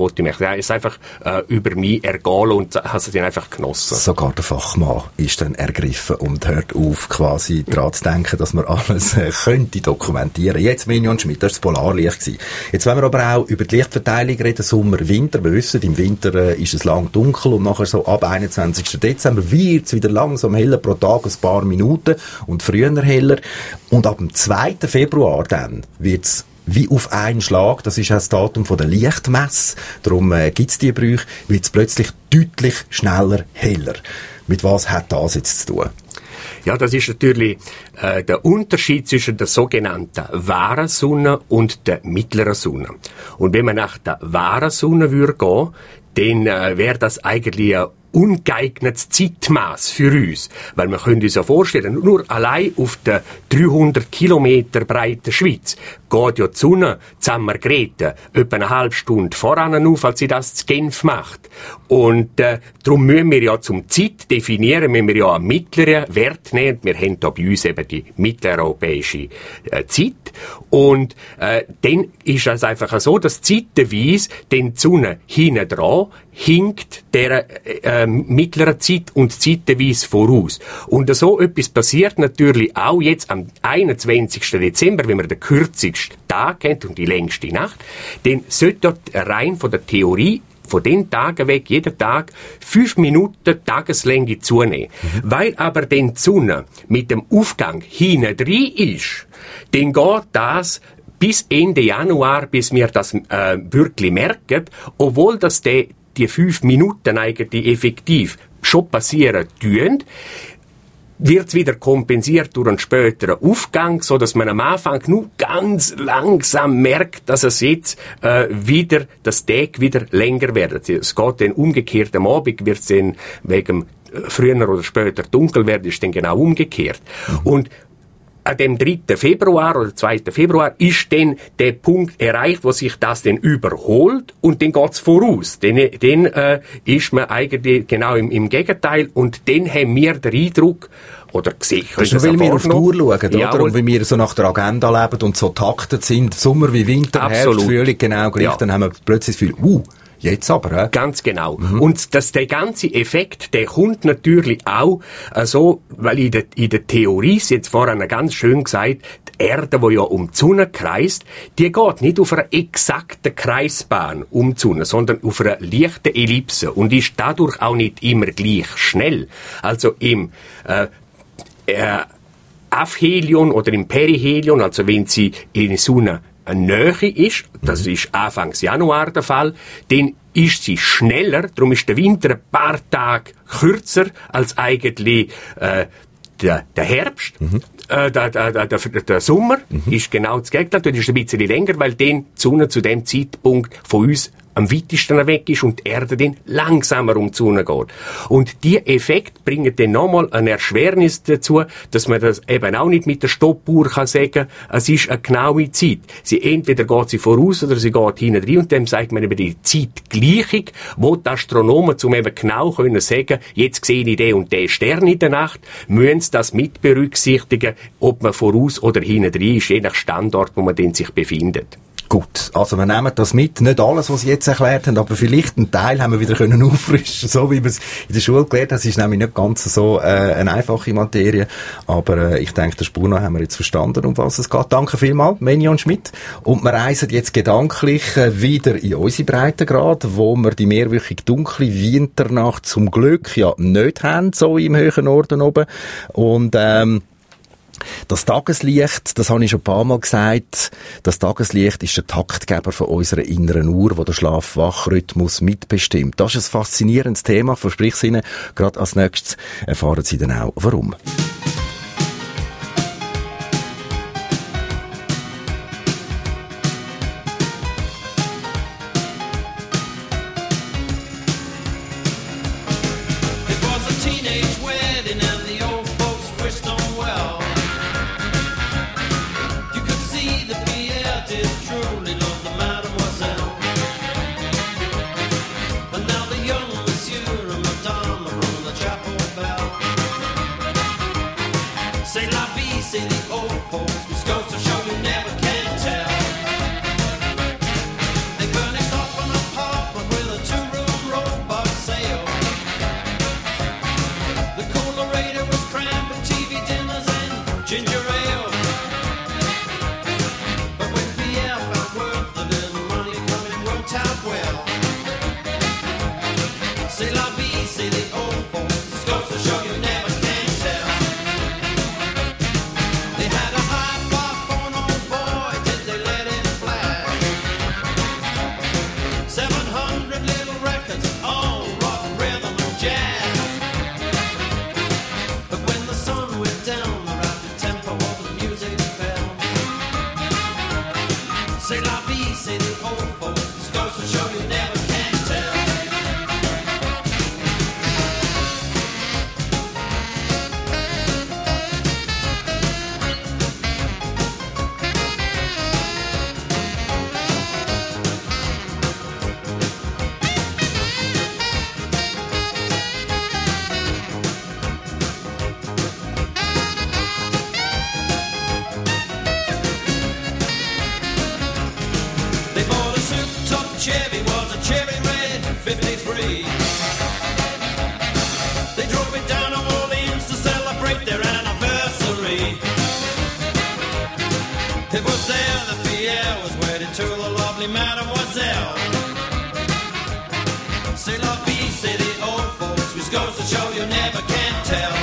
es einfach äh, über mich ergehen und habe es dann einfach genossen. Sogar der Fachmann ist dann ergriffen und hört auf, quasi daran zu denken, dass man alles äh, könnte dokumentieren. Jetzt Mignon Schmidt, das war das Polarlicht gewesen. Jetzt wollen wir aber auch über die Lichtverteilung reden, Sommer, Winter. Wir wissen, im Winter äh, ist es lang dunkel und nachher so ab einundzwanzigsten Dezember wird es wieder langsam heller, pro Tag ein paar Minuten und früher heller. Und ab dem zweiten Februar dann wird es wie auf einen Schlag, das ist auch das Datum von der Lichtmesse, darum äh, gibt es die Brüche, wird es plötzlich deutlich schneller heller. Mit was hat das jetzt zu tun? Ja, das ist natürlich äh, der Unterschied zwischen der sogenannten wahren Sonne und der mittleren Sonne. Und wenn man nach der wahren Sonne würde gehen, dann äh, wäre das eigentlich ein ungeeignetes Zeitmaß für uns. Weil man könnte uns ja vorstellen, nur allein auf der dreihundert Kilometer breiten Schweiz geht ja die Sonne zusammen Margrethe etwa eine halbe Stunde voran auf, als sie das zu Genf macht. Und äh, darum müssen wir ja zum Zeit definieren, müssen wir ja einen mittleren Wert nehmen. Wir haben da bei uns eben die mitteleuropäische äh, Zeit. Und äh, dann ist es einfach so, dass zeitweise die Sonne hinten dran hinkt der äh, mittleren Zeit und zeitweise voraus. Und so etwas passiert natürlich auch jetzt am einundzwanzigsten Dezember, wenn wir den kürzigsten Tag haben und die längste Nacht, dann sollte dort rein von der Theorie von den Tagen weg, jeden Tag, fünf Minuten Tageslänge zunehmen. Mhm. Weil aber dann die Sonne mit dem Aufgang hinten drin ist, dann geht das bis Ende Januar, bis wir das äh, wirklich merken, obwohl das der die fünf Minuten eigentlich effektiv schon passieren tun, wird es wieder kompensiert durch einen späteren Aufgang, so dass man am Anfang nur ganz langsam merkt, dass es jetzt äh, wieder, das Tag wieder länger wird. Es geht dann umgekehrt, am Abend wird es dann wegen äh, früher oder später dunkel werden, ist dann genau umgekehrt. Mhm. Und an dem dritten Februar oder zweiten Februar ist dann der Punkt erreicht, wo sich das dann überholt und dann geht's voraus. Dann, dann äh, ist man eigentlich genau im, im Gegenteil und dann haben wir den Eindruck, oder gesehen, das ist nur, weil wir auf die Uhr schauen, ja, oder? Und weil wir so nach der Agenda leben und so taktet sind, Sommer wie Winter, absolut. Herbst, Frühling, genau gleich, ja. Dann haben wir plötzlich das Gefühl, uh, jetzt aber, he? Ganz genau. Mhm. Und das, der ganze Effekt, der kommt natürlich auch äh, so, weil in der, in der Theorie, sie jetzt vorhin ganz schön gesagt, die Erde, die ja um die Sonne kreist, die geht nicht auf einer exakten Kreisbahn um die Sonne, sondern auf einer leichten Ellipse und ist dadurch auch nicht immer gleich schnell. Also im äh, äh, Aphelion oder im Perihelion, also wenn sie in der Sonne Nähe ist, das ist Anfang Januar der Fall, dann ist sie schneller, darum ist der Winter ein paar Tage kürzer als eigentlich äh, der, der Herbst. Mhm. Äh, der, der, der, der, der Sommer mhm. ist genau das Gegenteil, dort ist es ein bisschen länger, weil dann die Sonne zu dem Zeitpunkt von uns am weitesten weg ist und die Erde dann langsamer um die Sonne geht. Und die Effekt bringen dann nochmal eine Erschwernis dazu, dass man das eben auch nicht mit der Stoppuhr kann sagen, es ist eine genaue Zeit. Sie, entweder geht sie voraus oder sie geht hinten rein und dann sagt man eben die Zeitgleichung, wo die Astronomen zum eben genau können sagen, jetzt sehe ich den und den Stern in der Nacht, müssen sie das mit berücksichtigen, ob man voraus oder hinten rein ist, je nach Standort, wo man dann sich befindet. Gut, also wir nehmen das mit, nicht alles, was Sie jetzt erklärt haben, aber vielleicht einen Teil haben wir wieder können auffrischen, so wie wir es in der Schule gelernt haben. Es ist nämlich nicht ganz so äh, eine einfache Materie, aber äh, ich denke, der Spur nach haben wir jetzt verstanden, um was es geht. Danke vielmals, Mignon Schmidt. Und wir reisen jetzt gedanklich äh, wieder in unsere Breitengrade, wo wir die mehrwöchige dunkle Winternacht zum Glück ja nicht haben, so im höheren Norden oben. Und ähm, das Tageslicht, das habe ich schon ein paar Mal gesagt, das Tageslicht ist der Taktgeber von unserer inneren Uhr, wo der Schlaf-Wach-Rhythmus mitbestimmt. Das ist ein faszinierendes Thema, versprich es Ihnen. Gerade als nächstes erfahren Sie dann auch, warum. They furnished off an apartment with a C'est la vie, c'est the old folks. This goes to show you never can tell. Chevy was a Chevy Red fifty-three. They drove it down to Orleans to celebrate their anniversary. It was there that Pierre was wedded to the lovely Mademoiselle. C'est la vie, say the old folks, which goes to show you never can tell.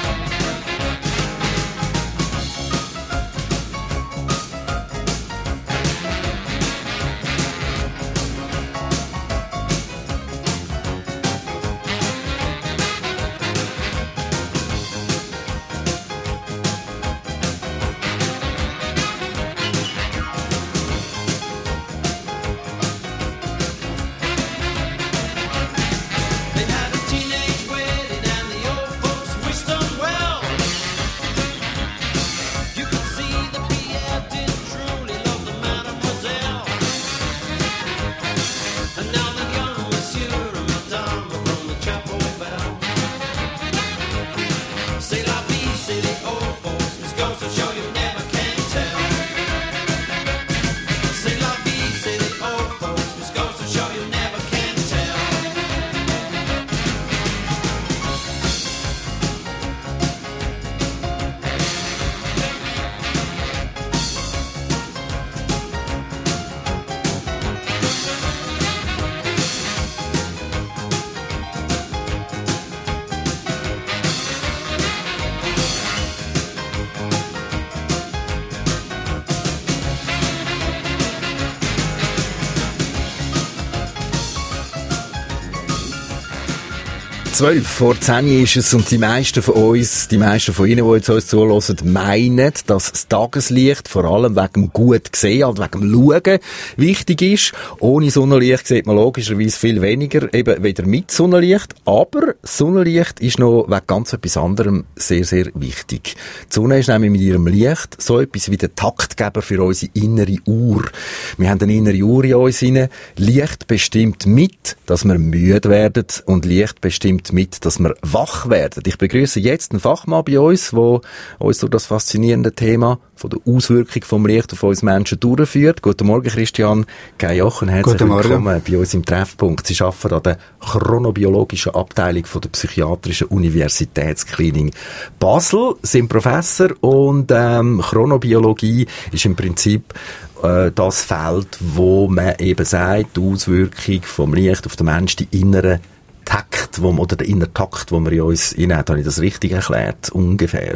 zwölf vor zehn ist es und die meisten von uns, die meisten von Ihnen, die jetzt uns zuhören, meinen, dass das Tageslicht vor allem wegen dem gut sehen, also wegen dem Schauen wichtig ist. Ohne Sonnenlicht sieht man logischerweise viel weniger, eben weder mit Sonnenlicht, aber Sonnenlicht ist noch wegen ganz etwas anderem sehr, sehr wichtig. Die Sonne ist nämlich mit ihrem Licht so etwas wie der Taktgeber für unsere innere Uhr. Wir haben eine innere Uhr in uns hinein. Licht bestimmt mit, dass wir müde werden und Licht bestimmt mit, dass wir wach werden. Ich begrüße jetzt einen Fachmann bei uns, der uns durch das faszinierende Thema von der Auswirkung vom Licht auf uns Menschen durchführt. Guten Morgen, Christian Geiochen. Herzlich Guten willkommen Morgen. bei uns im Treffpunkt. Sie arbeiten an der chronobiologischen Abteilung von der Psychiatrischen Universitätsklinik Basel, sind Professor und ähm, Chronobiologie ist im Prinzip äh, das Feld, wo man eben sagt, die Auswirkung vom Licht auf den Menschen, die inneren Takt, wo, oder der innere Takt, wo wir in uns hinein, habe ich das richtig erklärt? Ungefähr.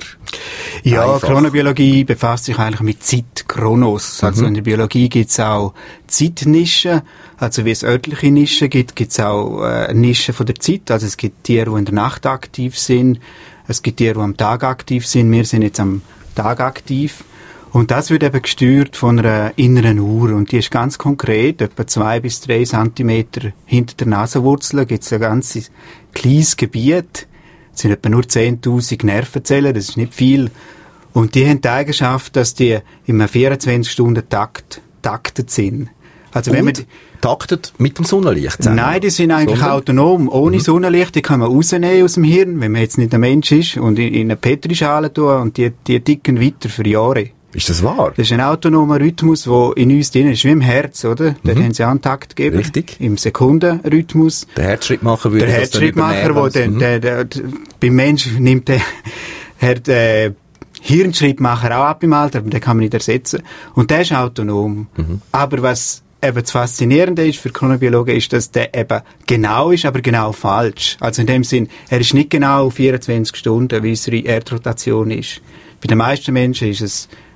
Ja, Einfach. Chronobiologie befasst sich eigentlich mit Zeitchronos. Also Mhm. in der Biologie gibt es auch Zeitnischen, also wie es örtliche Nischen gibt, gibt es auch äh, Nischen von der Zeit. Also es gibt Tiere, die in der Nacht aktiv sind, es gibt Tiere, die am Tag aktiv sind. Wir sind jetzt am Tag aktiv. Und das wird eben gesteuert von einer inneren Uhr. Und die ist ganz konkret, etwa zwei bis drei Zentimeter hinter der Nasenwurzel gibt es ein ganzes kleines Gebiet. Es sind etwa nur zehntausend Nervenzellen, das ist nicht viel. Und die haben die Eigenschaft, dass die im vierundzwanzig-Stunden-Takt taktet sind. Also wenn man Und taktet mit dem Sonnenlicht zusammen? Nein, die sind eigentlich Sondern? autonom. Ohne Mhm. Sonnenlicht, die kann man rausnehmen aus dem Hirn, wenn man jetzt nicht ein Mensch ist, und in, in eine Petrischale tun, und die, die ticken weiter für Jahre. Ist das wahr? Das ist ein autonomer Rhythmus, der in uns drin ist, wie im Herz, oder? Dort Mhm. haben sie auch einen Taktgeber. Richtig. Im Sekundenrhythmus. Der Herzschrittmacher würde Der das dann Herzschrittmacher, übernehmen. der, Mhm. der, der, der, beim Mensch nimmt der, der, der Hirnschrittmacher auch ab im Alter, aber den kann man nicht ersetzen. Und der ist autonom. Mhm. Aber was eben das Faszinierende ist für Chronobiologen, ist, dass der eben genau ist, aber genau falsch. Also in dem Sinn, er ist nicht genau vierundzwanzig Stunden, wie unsere Erdrotation ist. Bei den meisten Menschen ist es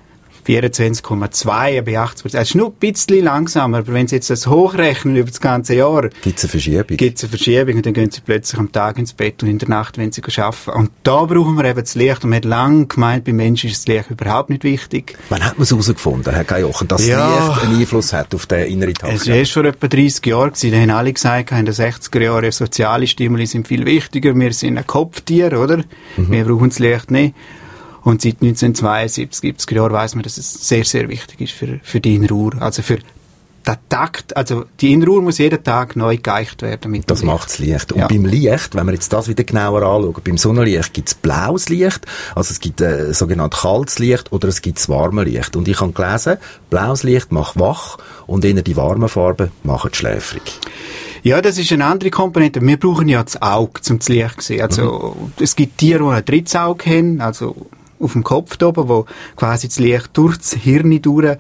vierundzwanzig Komma zwei, bei achtzig Prozent. Es ist nur ein bisschen langsamer, aber wenn Sie jetzt das hochrechnen über das ganze Jahr, gibt es eine Verschiebung. Gibt es eine Verschiebung und dann gehen Sie plötzlich am Tag ins Bett und in der Nacht, wenn Sie arbeiten. Und da brauchen wir eben das Licht. Und man hat lange gemeint, beim Menschen ist das Licht überhaupt nicht wichtig. Wann hat man es herausgefunden, Herr Gajochen, dass ja, Licht einen Einfluss hat auf den inneren Tag? Es war erst vor etwa dreißig Jahren gewesen. Da haben alle gesagt, in den sechziger Jahren, soziale Stimuli sind viel wichtiger. Wir sind ein Kopftier, oder? Mhm. Wir brauchen das Licht nicht. Und seit neunzehnhundertzweiundsiebzig, siebziger Jahren weiss man, dass es sehr, sehr wichtig ist für, für die innere Uhr. Also für den Takt, also die innere Uhr muss jeden Tag neu geeicht werden. Mit das macht das Licht. Und ja. beim Licht, wenn wir jetzt das wieder genauer anschauen, beim Sonnenlicht gibt es blaues Licht, also es gibt äh, sogenanntes kaltes Licht oder es gibt das warme Licht. Und ich habe gelesen, blaues Licht macht wach und eher die warmen Farben machen schläfrig. Ja, das ist eine andere Komponente. Wir brauchen ja das Auge, um das Licht zu sehen. Also, mhm. es gibt Tiere, die ein drittes Auge haben, also auf dem Kopf da oben, wo quasi das Licht durch das Hirn durch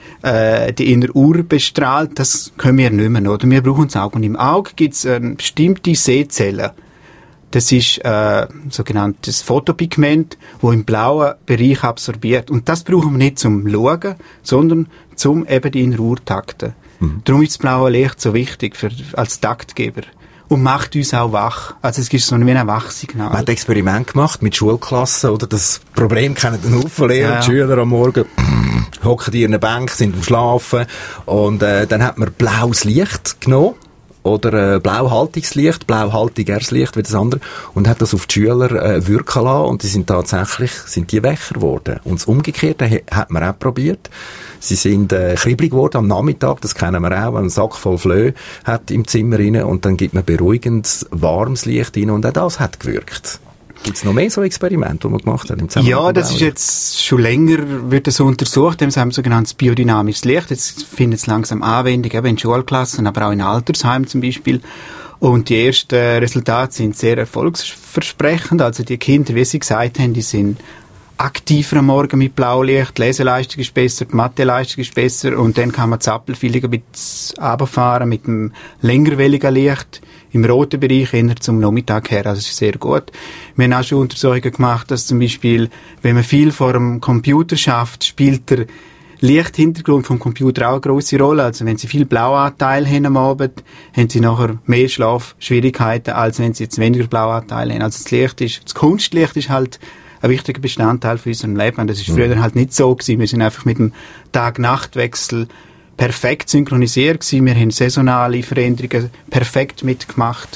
äh, die innere Uhr bestrahlt. Das können wir nicht mehr, oder? Wir brauchen das Auge. Und im Auge gibt es äh, bestimmte Sehzellen. Das ist äh, sogenanntes Photopigment, wo im blauen Bereich absorbiert. Und das brauchen wir nicht zum Schauen, sondern zum eben die innere Uhr takten. Mhm. Darum ist das blaue Licht so wichtig für, als Taktgeber. Und macht uns auch wach. Also es ist so wie ein Wachsignal. Man hat ein Experiment gemacht mit Schulklassen, oder? Das Problem kennen den Haufen Lehrer, ja. Die Schüler am Morgen hocken in ihren Bänken, sind am Schlafen. Und äh, dann hat man blaues Licht genommen. Oder äh, blauhaltiges Licht, blauhaltigeres Licht wie das andere, und hat das auf die Schüler äh, wirken lassen, und die sind tatsächlich sind die wächer geworden. Und das Umgekehrte hat man auch probiert. Sie sind äh, kribbelig geworden am Nachmittag, das kennen wir auch, wenn man einen Sack voll Flöhe hat im Zimmer rein, und dann gibt man beruhigendes, warmes Licht rein, und auch das hat gewirkt. Gibt es noch mehr so Experimente, die man gemacht hat? Im ja, das ist jetzt schon länger, wird das so untersucht, haben sie ein sogenanntes biodynamisches Licht. Jetzt findet es langsam Anwendung, eben in Schulklassen, aber auch in Altersheimen zum Beispiel. Und die ersten Resultate sind sehr erfolgsversprechend. Also die Kinder, wie sie gesagt haben, die sind aktiver am Morgen mit Blaulicht, die Leseleistung ist besser, die Mathe-Leistung ist besser, und dann kann man zappelfilliger mit runterfahren mit dem längerwelligen Licht im roten Bereich eher zum Nachmittag her. Also das ist sehr gut. Wir haben auch schon Untersuchungen gemacht, dass zum Beispiel, wenn man viel vor dem Computer schafft, spielt der Lichthintergrund vom Computer auch eine grosse Rolle. Also wenn Sie viel Blauanteil haben am Abend, haben Sie nachher mehr Schlafschwierigkeiten, als wenn Sie jetzt weniger Blauanteil haben. Also das Licht ist, das Kunstlicht ist halt ein wichtiger Bestandteil für unserem Leben. Und das ist früher mhm. halt nicht so gewesen. Wir sind einfach mit dem Tag-Nacht-Wechsel perfekt synchronisiert gewesen. Wir haben saisonale Veränderungen perfekt mitgemacht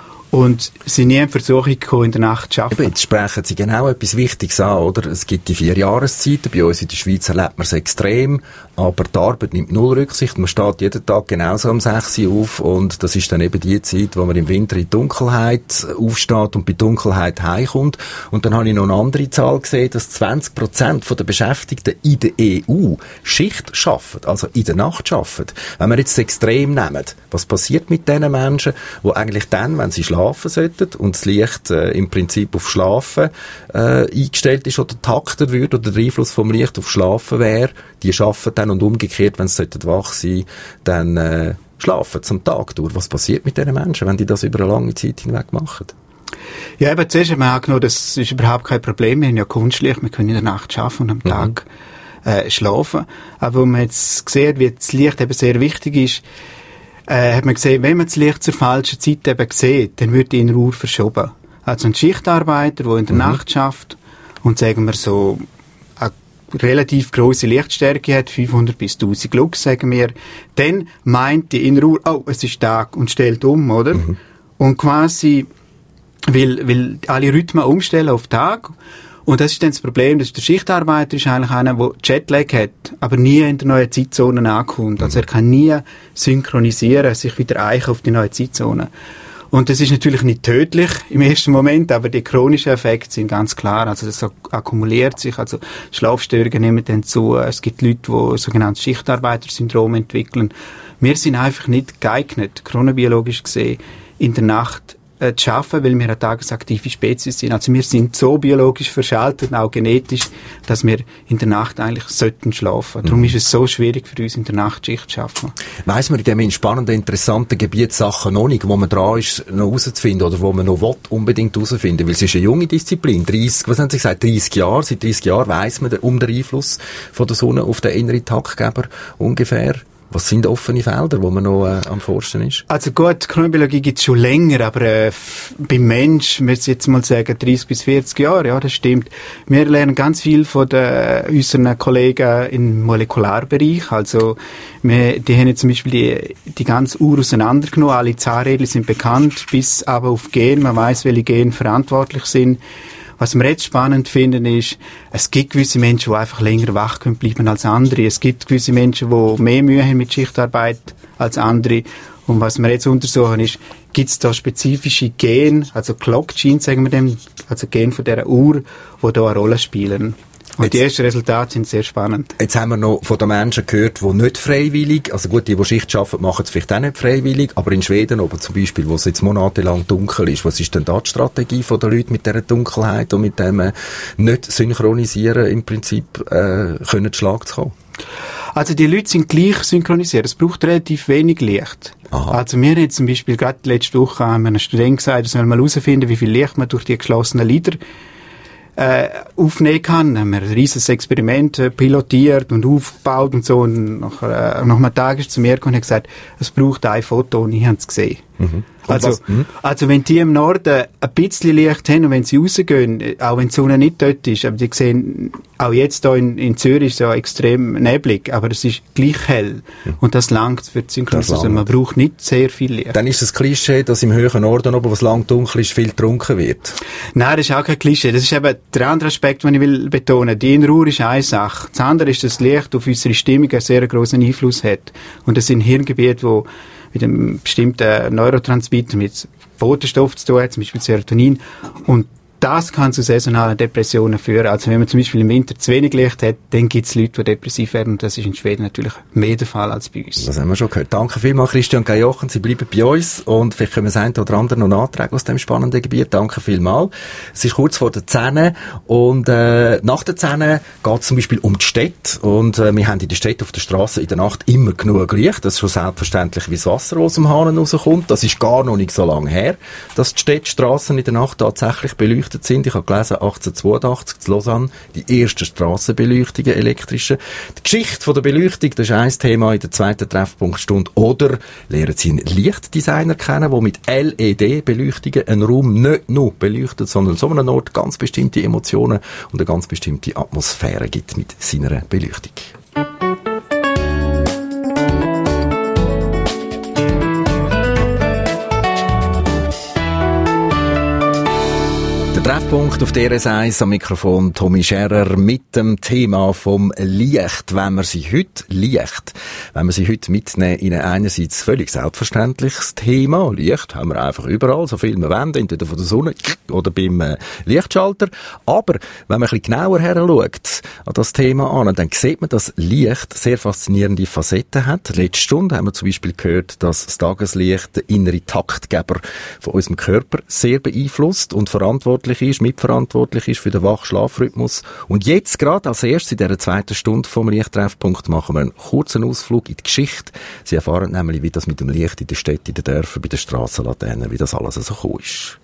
und sind nie in Versuchung gekommen, in der Nacht zu arbeiten. Jetzt sprechen Sie genau etwas Wichtiges an, oder? Es gibt die vier Jahreszeiten. Bei uns in der Schweiz erlebt man es extrem, aber die Arbeit nimmt null Rücksicht. Man steht jeden Tag genauso um sechs Uhr auf, und das ist dann eben die Zeit, wo man im Winter in die Dunkelheit aufsteht und bei Dunkelheit heimkommt. Und dann habe ich noch eine andere Zahl gesehen, dass zwanzig Prozent der Beschäftigten in der E U Schicht arbeiten, also in der Nacht arbeiten. Wenn wir jetzt das Extrem nehmen, was passiert mit diesen Menschen, die eigentlich dann, wenn sie schlafen sollten und das Licht äh, im Prinzip auf Schlafen äh, eingestellt ist oder taktet wird, oder der Einfluss vom Licht auf Schlafen wäre, die arbeiten dann, und umgekehrt, wenn sie wach sein, dann äh, schlafen zum Tag durch. Was passiert mit diesen Menschen, wenn die das über eine lange Zeit hinweg machen? Ja, eben zuerst haben wir auch genommen, das ist überhaupt kein Problem. Wir haben ja Kunstlicht, wir können in der Nacht arbeiten und am mhm. Tag äh, schlafen. Aber wenn man jetzt sieht, wie das Licht eben sehr wichtig ist, äh, hat man gesehen, wenn man das Licht zur falschen Zeit eben sieht, dann wird die innere Uhr verschoben. Also ein Schichtarbeiter, der in der mhm. Nacht schafft und, sagen wir so, eine relativ grosse Lichtstärke hat, fünfhundert bis tausend Lux, sagen wir, dann meint die innere Uhr, oh, es ist Tag, und stellt um, oder? Mhm. Und quasi will, will alle Rhythmen umstellen auf Tag. Und das ist dann das Problem, dass der Schichtarbeiter ist eigentlich einer, der Jetlag hat, aber nie in der neuen Zeitzone ankommt. Also er kann nie synchronisieren, sich wieder eichen auf die neue Zeitzone. Und das ist natürlich nicht tödlich im ersten Moment, aber die chronischen Effekte sind ganz klar. Also das akkumuliert sich, also Schlafstörungen nehmen dann zu. Es gibt Leute, die sogenanntes Schichtarbeitersyndrom entwickeln. Wir sind einfach nicht geeignet, chronobiologisch gesehen, in der Nacht äh, zu arbeiten, weil wir eine tagesaktive Spezies sind. Also wir sind so biologisch verschaltet, auch genetisch, dass wir in der Nacht eigentlich sollten schlafen. Darum ist es so schwierig für uns, in der Nachtschicht zu arbeiten. Weiss man in dem spannenden, interessanten Gebiet Sachen noch nicht, wo man dran ist, noch herauszufinden oder wo man noch will, unbedingt herausfinden? Weil es ist eine junge Disziplin. dreißig, was haben Sie gesagt? dreißig Jahre. Seit dreißig Jahren weiss man um den Einfluss von der Sonne auf den inneren Taktgeber ungefähr. Was sind offene Felder, wo man noch äh, am Forschen ist? Also gut, Chronobiologie gibt es schon länger, aber äh, beim Mensch, wir jetzt mal sagen, dreißig bis vierzig Jahre, ja, das stimmt. Wir lernen ganz viel von den, unseren Kollegen im Molekularbereich. Also wir, die haben jetzt zum Beispiel die, die ganze Uhr auseinandergenommen. Alle Zahnräder sind bekannt, bis aber auf Gen. Man weiß, welche Gene verantwortlich sind. Was wir jetzt spannend finden ist, es gibt gewisse Menschen, die einfach länger wach können bleiben als andere. Es gibt gewisse Menschen, die mehr Mühe haben mit Schichtarbeit als andere. Und was wir jetzt untersuchen ist, gibt es da spezifische Gene, also Clock Genes, sagen wir dem, also Gene von dieser Uhr, die da eine Rolle spielen. Und jetzt, die ersten Resultate sind sehr spannend. Jetzt haben wir noch von den Menschen gehört, die nicht freiwillig, also gut, die, die Schicht arbeiten, machen es vielleicht auch nicht freiwillig, aber in Schweden oben zum Beispiel, wo es jetzt monatelang dunkel ist, was ist denn da die Strategie von den Leuten mit dieser Dunkelheit und mit dem äh, nicht synchronisieren im Prinzip äh, können zu Schlag zu kommen? Also die Leute sind gleich synchronisiert. Es braucht relativ wenig Licht. Aha. Also wir haben zum Beispiel gerade letzte Woche haben wir einem Studenten gesagt, er soll mal herausfinden, wie viel Licht man durch die geschlossenen Lider äh, aufnehmen kann. Dann haben wir ein riesiges Experiment äh, pilotiert und aufgebaut und so. Und nach, äh, nach einem Tag ist zu mir gekommen und hat gesagt, es braucht ein Foto und ich habe es gesehen. Mhm. Also, hm? also wenn die im Norden ein bisschen Licht haben und wenn sie rausgehen, auch wenn die Sonne nicht dort ist, aber die sehen, auch jetzt hier in, in Zürich ist es ja extrem neblig, aber es ist gleich hell. Hm. Und das langt für die Synchronisation. Man braucht nicht sehr viel Licht. Dann ist das Klischee, dass im höheren Norden, oben, wo es lang dunkel ist, viel getrunken wird. Nein, das ist auch kein Klischee. Das ist eben der andere Aspekt, den ich will betonen. Die innere Uhr ist eine Sache. Das andere ist, dass das Licht auf unsere Stimmung einen sehr grossen Einfluss hat. Und das sind Hirngebiete, wo mit einem bestimmten Neurotransmitter, mit Botenstoff zu tun hat, zum Beispiel Serotonin. Und das kann zu saisonalen Depressionen führen. Also wenn man zum Beispiel im Winter zu wenig Licht hat, dann gibt es Leute, die depressiv werden. Und das ist in Schweden natürlich mehr der Fall als bei uns. Das haben wir schon gehört. Danke vielmals, Christian Gajochen. Sie bleiben bei uns. Und vielleicht können wir das eine oder andere noch nachtragen aus dem spannenden Gebiet. Danke vielmals. Es ist kurz vor der Zähne. Und äh, nach der Zähne geht es zum Beispiel um die Städte. Und äh, wir haben in der Stadt auf der Straße in der Nacht immer genug Licht. Das ist schon selbstverständlich wie das Wasser, das aus dem Hahn rauskommt. Das ist gar noch nicht so lange her, dass die Städtstraßen in der Nacht tatsächlich beleuchtet sind. Ich habe gelesen, achtzehnhundertzweiundachtzig zu Lausanne, die ersten Strassenbeleuchtungen elektrische. Die Geschichte der Beleuchtung, das ist ein Thema in der zweiten Treffpunktstunde. Oder lernen Sie einen Lichtdesigner kennen, der mit L E D-Beleuchtungen einen Raum nicht nur beleuchtet, sondern so einem Ort ganz bestimmte Emotionen und eine ganz bestimmte Atmosphäre gibt mit seiner Beleuchtung. Treffpunkt auf D R S eins am Mikrofon Tommy Scherer mit dem Thema vom Licht. Wenn wir sie heute Licht, wenn wir sie heute mitnehmen in ein einerseits völlig selbstverständliches Thema. Licht haben wir einfach überall, so viel wir wollen, entweder von der Sonne oder beim äh, Lichtschalter. Aber wenn man ein bisschen genauer her schaut an das Thema an, dann sieht man, dass Licht sehr faszinierende Facetten hat. Letzte Stunde haben wir zum Beispiel gehört, dass das Tageslicht den inneren Taktgeber von unserem Körper sehr beeinflusst und verantwortlich ist, mitverantwortlich ist für den Wach-Schlafrhythmus. Und jetzt gerade als erstes in dieser zweiten Stunde vom Lichttreffpunkt machen wir einen kurzen Ausflug in die Geschichte. Sie erfahren nämlich, wie das mit dem Licht in den Städten, in den Dörfern, bei den Strassenlaternen, wie das alles so gekommen ist.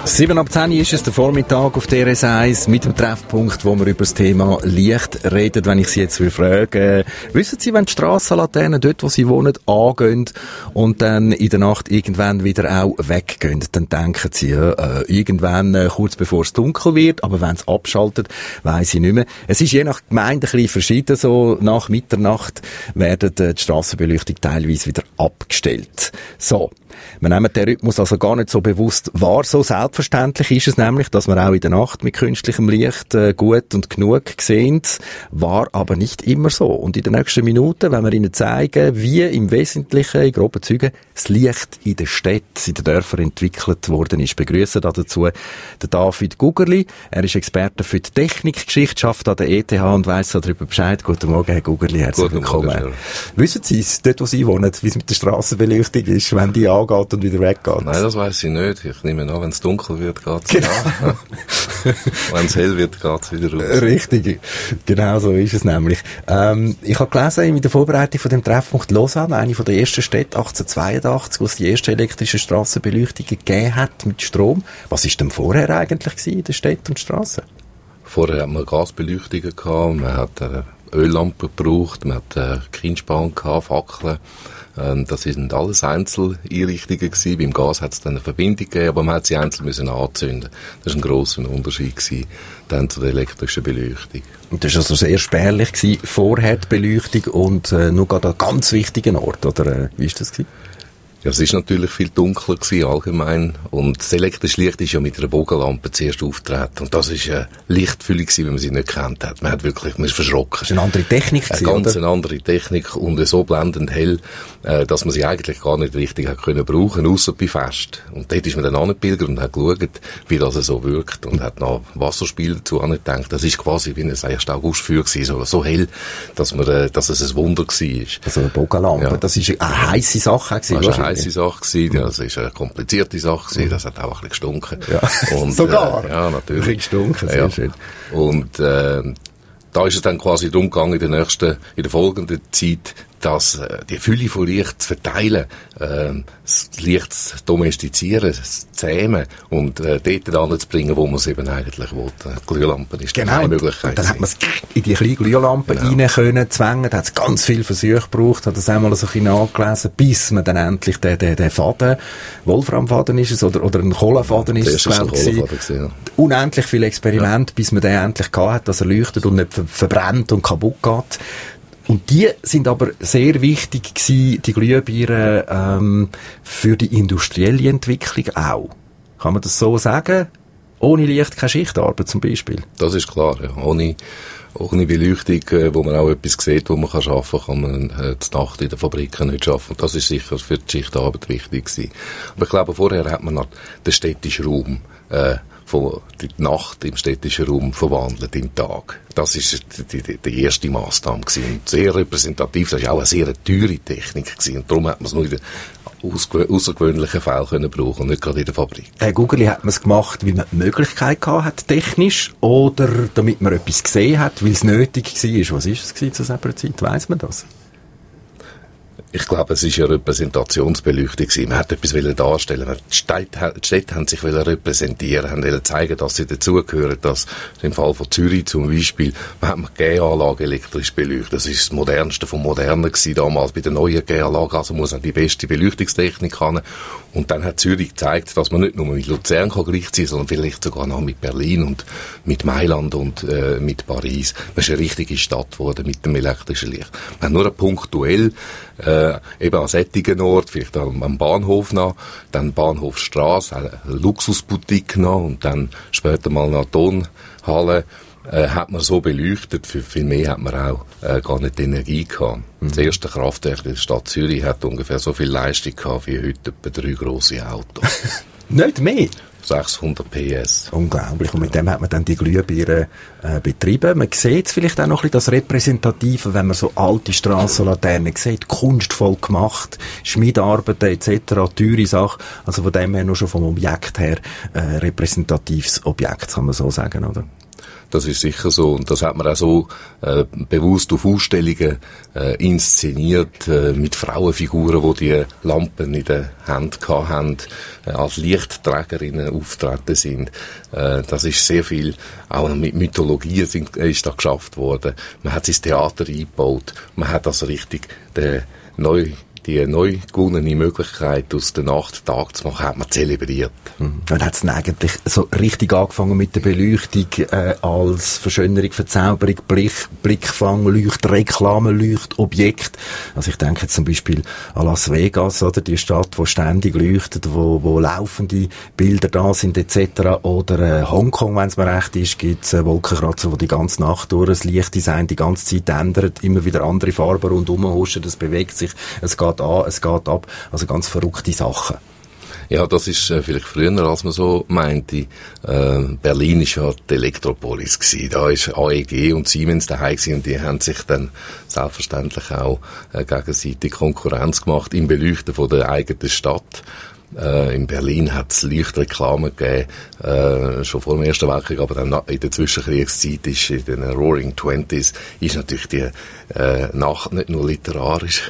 sieben ab zehn ist es der Vormittag auf D R S eins mit dem Treffpunkt, wo wir über das Thema Licht reden. Wenn ich Sie jetzt will fragen, äh, wissen Sie, wenn die Strassenlaternen dort, wo Sie wohnen, angehen und dann in der Nacht irgendwann wieder auch weggehen, dann denken Sie, ja, äh, irgendwann äh, kurz bevor es dunkel wird, aber wenn es abschaltet, weiss ich nicht mehr. Es ist je nach Gemeinde ein bisschen verschieden, so nach Mitternacht werden äh, die Strassenbeleuchtung teilweise wieder abgestellt. So. Wir nehmen den Rhythmus also gar nicht so bewusst wahr. So selbstverständlich ist es nämlich, dass wir auch in der Nacht mit künstlichem Licht äh, gut und genug sehen. War aber nicht immer so. Und in den nächsten Minuten, wenn wir Ihnen zeigen, wie im Wesentlichen, in groben Zügen, das Licht in der Stadt, in den Dörfern entwickelt worden ist. Begrüßen dazu den David Gugerli. Er ist Experte für die Technikgeschichte, schafft an der E T H und weiss darüber Bescheid. Guten Morgen, Herr Gugerli. Herzlich willkommen. Morgen, wissen Sie es, dort, wo Sie wohnen, wie es mit der Strassenbeleuchtung ist, wenn die angeht und wieder weggeht? Nein, das weiss ich nicht. Ich nehme an, wenn es dunkel wird, geht es genau. an. Wenn es hell wird, geht es wieder raus. Richtig. Genau so ist es nämlich. Ähm, ich habe gelesen, in der Vorbereitung von dem Treffpunkt Lausanne, eine von der ersten Städte achtzehnhundertzweiundachtzig, wo es die erste elektrische Strassenbeleuchtung gegeben hat mit Strom. Was war denn vorher eigentlich gewesen in der Stadt und Strassen? Vorher hatten wir Gasbeleuchtungen gehabt, man hat äh, Öllampen gebraucht, man hat äh, Kindspan gehabt, Fackeln. Ähm, das sind alles Einzeleinrichtungen gewesen. Beim Gas hat es dann eine Verbindung gegeben, aber man hat sie einzeln müssen anzünden. Das war ein grosser Unterschied gewesen, dann zu der elektrischen Beleuchtung. Und das war also sehr spärlich gewesen, vorher die Beleuchtung und äh, nur gerade an ganz wichtigen Ort, oder äh, wie war das gewesen? Ja, es ist natürlich viel dunkler gewesen, allgemein. Und das elektrische Licht ist ja mit einer Bogenlampe zuerst aufgetreten. Und das ist eine Lichtfüllung gewesen, wie man sie nicht kennt hat. Man hat wirklich, man ist verschrocken. Das ist eine andere Technik gewesen, Eine ganz oder? eine andere Technik und so blendend hell, äh, dass man sie eigentlich gar nicht richtig hat können brauchen, ausser bei Fest. Und dort ist man dann angepilgert und hat geschaut, wie das so wirkt. Und hat noch Wasserspiel dazu angedenkt. Das ist quasi wie ein ersten Augustfeuer gewesen, so, so hell, dass man, äh, dass es ein Wunder war. Also eine Bogenlampe, ja. Das ist eine heisse Sache gewesen, das war eine heisse Sache gewesen, ja, das ist eine komplizierte Sache gewesen, das hat auch ein bisschen gestunken. Ja. Und, sogar? Äh, ja, natürlich. Ein bisschen gestunken, sehr ja. schön. Und, äh, da ist es dann quasi darum gegangen, in der nächsten, in der folgenden Zeit, dass äh, die Fülle von Licht zu verteilen, äh, das Licht zu domestizieren, zu zähmen und äh, dort anzubringen, wo man es eben eigentlich will. Glühlampen ist genau. eine Möglichkeit. Und dann hat man es in die kleinen Glühlampen genau. rein können zwängen, da hat es ganz viel Versuche gebraucht, hat das einmal so ein bisschen nachgelesen, bis man dann endlich den, den, den Faden, Wolframfaden ist es, oder, oder ein Kohlefaden ist es, glaube ich, ja. Unendlich viele Experimente, ja. bis man den endlich gehabt hat, dass er leuchtet und nicht ver- verbrennt und kaputt geht. Und die sind aber sehr wichtig gewesen, die Glühbirnen, ähm, für die industrielle Entwicklung auch. Kann man das so sagen? Ohne Licht keine Schichtarbeit zum Beispiel? Das ist klar, ja. Ohne, ohne Beleuchtung, äh, wo man auch etwas sieht, wo man kann arbeiten kann, kann man äh, die Nacht in der Fabrik nicht arbeiten. Das ist sicher für die Schichtarbeit wichtig gewesen. Aber ich glaube, vorher hat man noch den städtischen Raum, äh, von die Nacht im städtischen Raum verwandelt in den Tag. Das ist die, die, die erste Massnahme gewesen. Und sehr repräsentativ. Das war auch eine sehr teure Technik gewesen. Und darum hat man es nur in den außergewöhnlichen Fällen können brauchen und nicht gerade in der Fabrik. Herr Gugerli, hat man es gemacht, weil man die Möglichkeit gehabt hat, technisch, oder damit man etwas gesehen hat, weil es nötig war? Was war es zu dieser Zeit? Weiss man das? Ich glaube, es ist eine Repräsentationsbeleuchtung gewesen. Man hat etwas darstellen. Die Städte, die Städte haben sich repräsentieren, haben wollen zeigen, dass sie dazugehören. Dass im Fall von Zürich zum Beispiel, man hat die G A-Anlage elektrisch beleuchtet. Das ist das Modernste vom Modernen gewesen damals bei der neuen G A-Anlage. Also muss man die beste Beleuchtungstechnik haben. Und dann hat Zürich gezeigt, dass man nicht nur mit Luzern kann gleich sein, sondern vielleicht sogar noch mit Berlin und mit Mailand und äh, mit Paris. Man ist eine richtige Stadt geworden mit dem elektrischen Licht. Man hat nur punktuell äh, eben an sättigen Ort, vielleicht am, am Bahnhof noch, dann Bahnhofstrasse, eine Luxusboutique noch und dann später mal eine Tonhalle, äh, hat man so beleuchtet. Für viel mehr hat man auch äh, gar nicht die Energie gehabt. Mhm. Das erste Kraftwerk in der Stadt Zürich hat ungefähr so viel Leistung gehabt wie heute etwa drei grosse Autos. Nicht mehr? sechshundert P S. Unglaublich. Und mit dem hat man dann die Glühbirnen äh, betrieben. Man sieht vielleicht auch noch ein bisschen das Repräsentative, wenn man so alte Strassenlaternen sieht, kunstvoll gemacht, Schmiedarbeiten et cetera, teure Sachen. Also von dem her nur schon vom Objekt her äh, repräsentatives Objekt, kann man so sagen, oder? Das ist sicher so. Und das hat man auch so äh, bewusst auf Ausstellungen äh, inszeniert, äh, mit Frauenfiguren, die die Lampen in der Hand hatten, äh, als Lichtträgerinnen auftreten sind. Äh, das ist sehr viel, auch mit Mythologie sind, ist da geschafft worden. Man hat ins Theater eingebaut. Man hat also richtig den neu die neu gewonnene Möglichkeit, aus der Nacht Tag zu machen, hat man zelebriert. Mhm. Dann hat es dann eigentlich so richtig angefangen mit der Beleuchtung äh, als Verschönerung, Verzauberung, Blick, Blickfang, Leucht, Reklame, Leucht, Objekt. Also ich denke jetzt zum Beispiel an Las Vegas, oder die Stadt, wo ständig leuchtet, wo, wo laufende Bilder da sind et cetera. Oder äh, Hongkong, wenn es mir recht ist, gibt es äh, Wolkenkratzer, wo die ganze Nacht durch das Lichtdesign die ganze Zeit ändert, immer wieder andere Farben rundum huschen, das bewegt sich, es geht an, es geht ab, also ganz verrückte Sachen. Ja, das ist äh, vielleicht früher, als man so meinte. Äh, Berlin ist ja die Elektropolis gewesen. Da ist A E G und Siemens daheim gewesen und die haben sich dann selbstverständlich auch äh, gegenseitig Konkurrenz gemacht im Beleuchten von der eigenen Stadt. Äh, in Berlin hat es Lichtreklame gegeben, äh, schon vor dem Ersten Weltkrieg, aber dann in der Zwischenkriegszeit ist in den Roaring Twenties ist natürlich die äh, Nacht nicht nur literarisch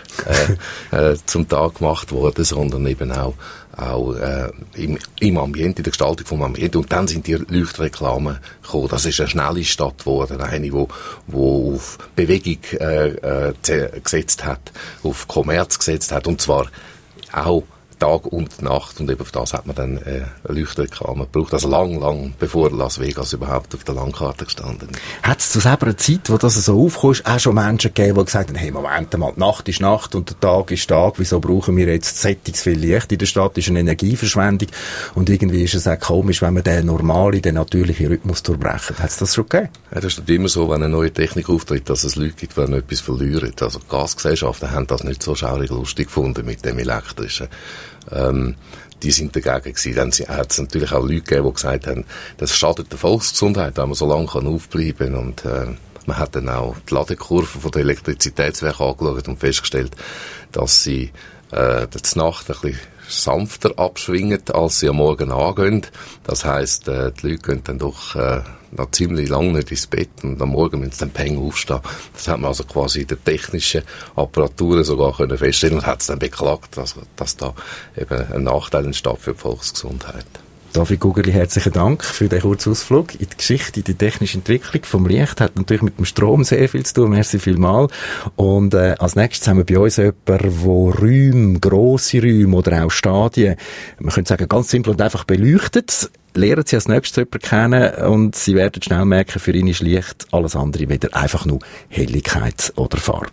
äh, äh, zum Tag gemacht worden, sondern eben auch auch äh, im, im Ambiente, in der Gestaltung vom Ambiente. Und dann sind die Leuchtreklamen gekommen. Das ist eine schnelle Stadt geworden, eine, wo, wo auf Bewegung äh, äh, gesetzt hat, auf Kommerz gesetzt hat, und zwar auch Tag und Nacht, und eben auf das hat man dann äh, Leuchtreklame gebraucht, also lang, lang bevor Las Vegas überhaupt auf der Landkarte gestanden ist. Hat es zu selber einer Zeit, wo das so aufkam, auch schon Menschen gegeben, die gesagt haben, hey, Moment mal, die Nacht ist Nacht und der Tag ist Tag, wieso brauchen wir jetzt sättig viel Licht in der Stadt, das ist eine Energieverschwendung, und irgendwie ist es auch komisch, wenn wir den normalen, den natürlichen Rhythmus durchbrechen. Hat es das schon gegeben? Ja, das ist nicht immer so, wenn eine neue Technik auftritt, dass es Leute gibt, die etwas verlieren. Also die Gasgesellschaften haben das nicht so schaurig lustig gefunden mit dem Elektrischen. Ähm, die sind dagegen gewesen. Dann hat es natürlich auch Leute gegeben, die gesagt haben, das schadet der Volksgesundheit, wenn man so lange aufbleiben kann. Und äh, man hat dann auch die Ladekurve von der Elektrizitätswerke angeschaut und festgestellt, dass sie äh, die Nacht ein bisschen sanfter abschwingen, als sie am Morgen angehen. Das heisst, äh, die Leute gehen dann doch äh, noch ziemlich lange nicht ins Bett und am Morgen müssen sie dann peng aufstehen. Das hat man also quasi in der technischen Apparatur sogar können feststellen und hat es dann beklagt, dass, dass da eben ein Nachteil entsteht für die Volksgesundheit. David Gugeli, herzlichen Dank für den kurzen Ausflug in die Geschichte, in die technische Entwicklung vom Licht. Hat natürlich mit dem Strom sehr viel zu tun. Merci vielmals. Und äh, als nächstes haben wir bei uns jemanden, der Räume, grosse Räume oder auch Stadien, man könnte sagen, ganz simpel und einfach beleuchtet. Lernen Sie als nächstes jemanden kennen und Sie werden schnell merken, für ihn ist Licht alles andere weder einfach nur Helligkeit oder Farbe.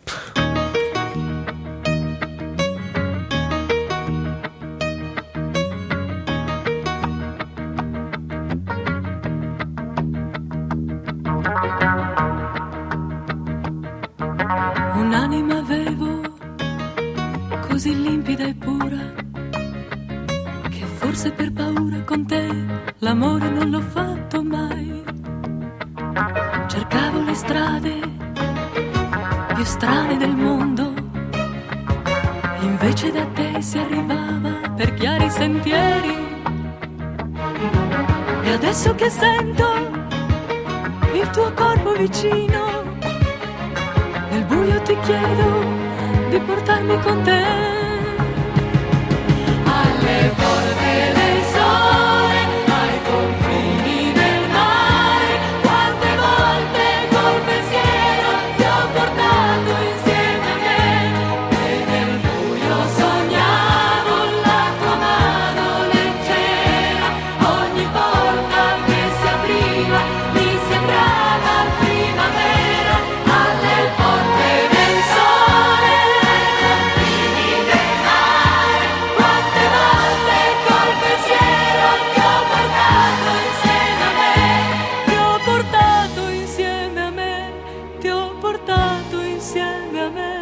Un'anima avevo così limpida e pura che forse per paura con te l'amore non l'ho fatto mai. Cercavo le strade più strane del mondo, invece da te si arrivava per chiari sentieri. E adesso che sento il tuo corpo vicino, nel buio ti chiedo di portarmi con te. Alle porte del sole, ai confini del mare, quante volte col pensiero ti ho portato insieme a me. E nel buio sognavo la tua mano leggera, ogni porta che si apriva mi sembrava primavera. Alle porte del sole, ai confini del mare, quante volte col pensiero ti ho portato insieme a me, ti ho portato insieme a me, ti ho portato insieme a me.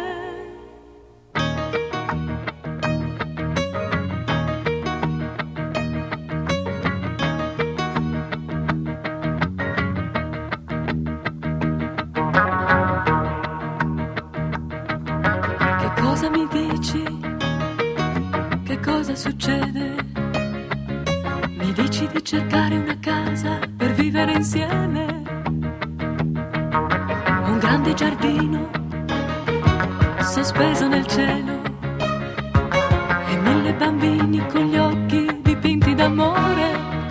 Che cosa mi dici? Che cosa succede? Mi dici di cercare una casa per vivere insieme? grande giardino sospeso nel cielo e mille bambini con gli occhi dipinti d'amore.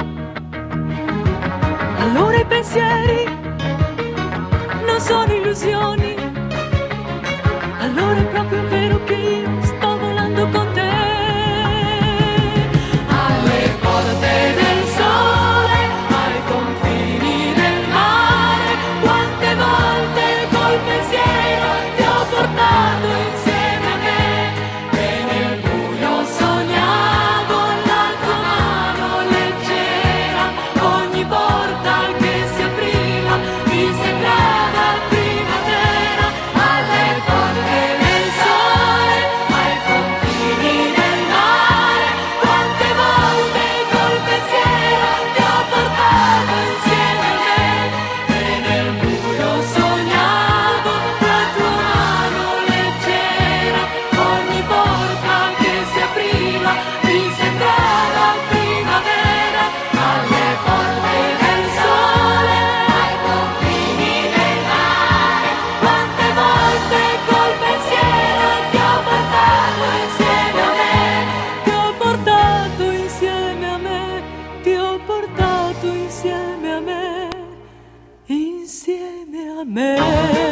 Allora i pensieri non sono illusioni, allora è proprio vero che io sto volando con te. Alle porte del sole, ai confini del mare, quante volte col pensiero ti ho portato insieme a me, e nel buio sognavo la tua mano leggera, ogni porta che si apriva mi sembrava primavera. Alle porte del sole, ai confini del mare, quante volte col pensiero ti ho portato insieme a me, e nel buio sognavo la tua mano leggera, ogni porta che si apriva mi sembrava primavera. Alle porte del sole, ai confini del mare, quante volte col pensiero ti ho portato insieme a me, ti ho portato insieme a me, ti ho portato insieme a me, insieme a me.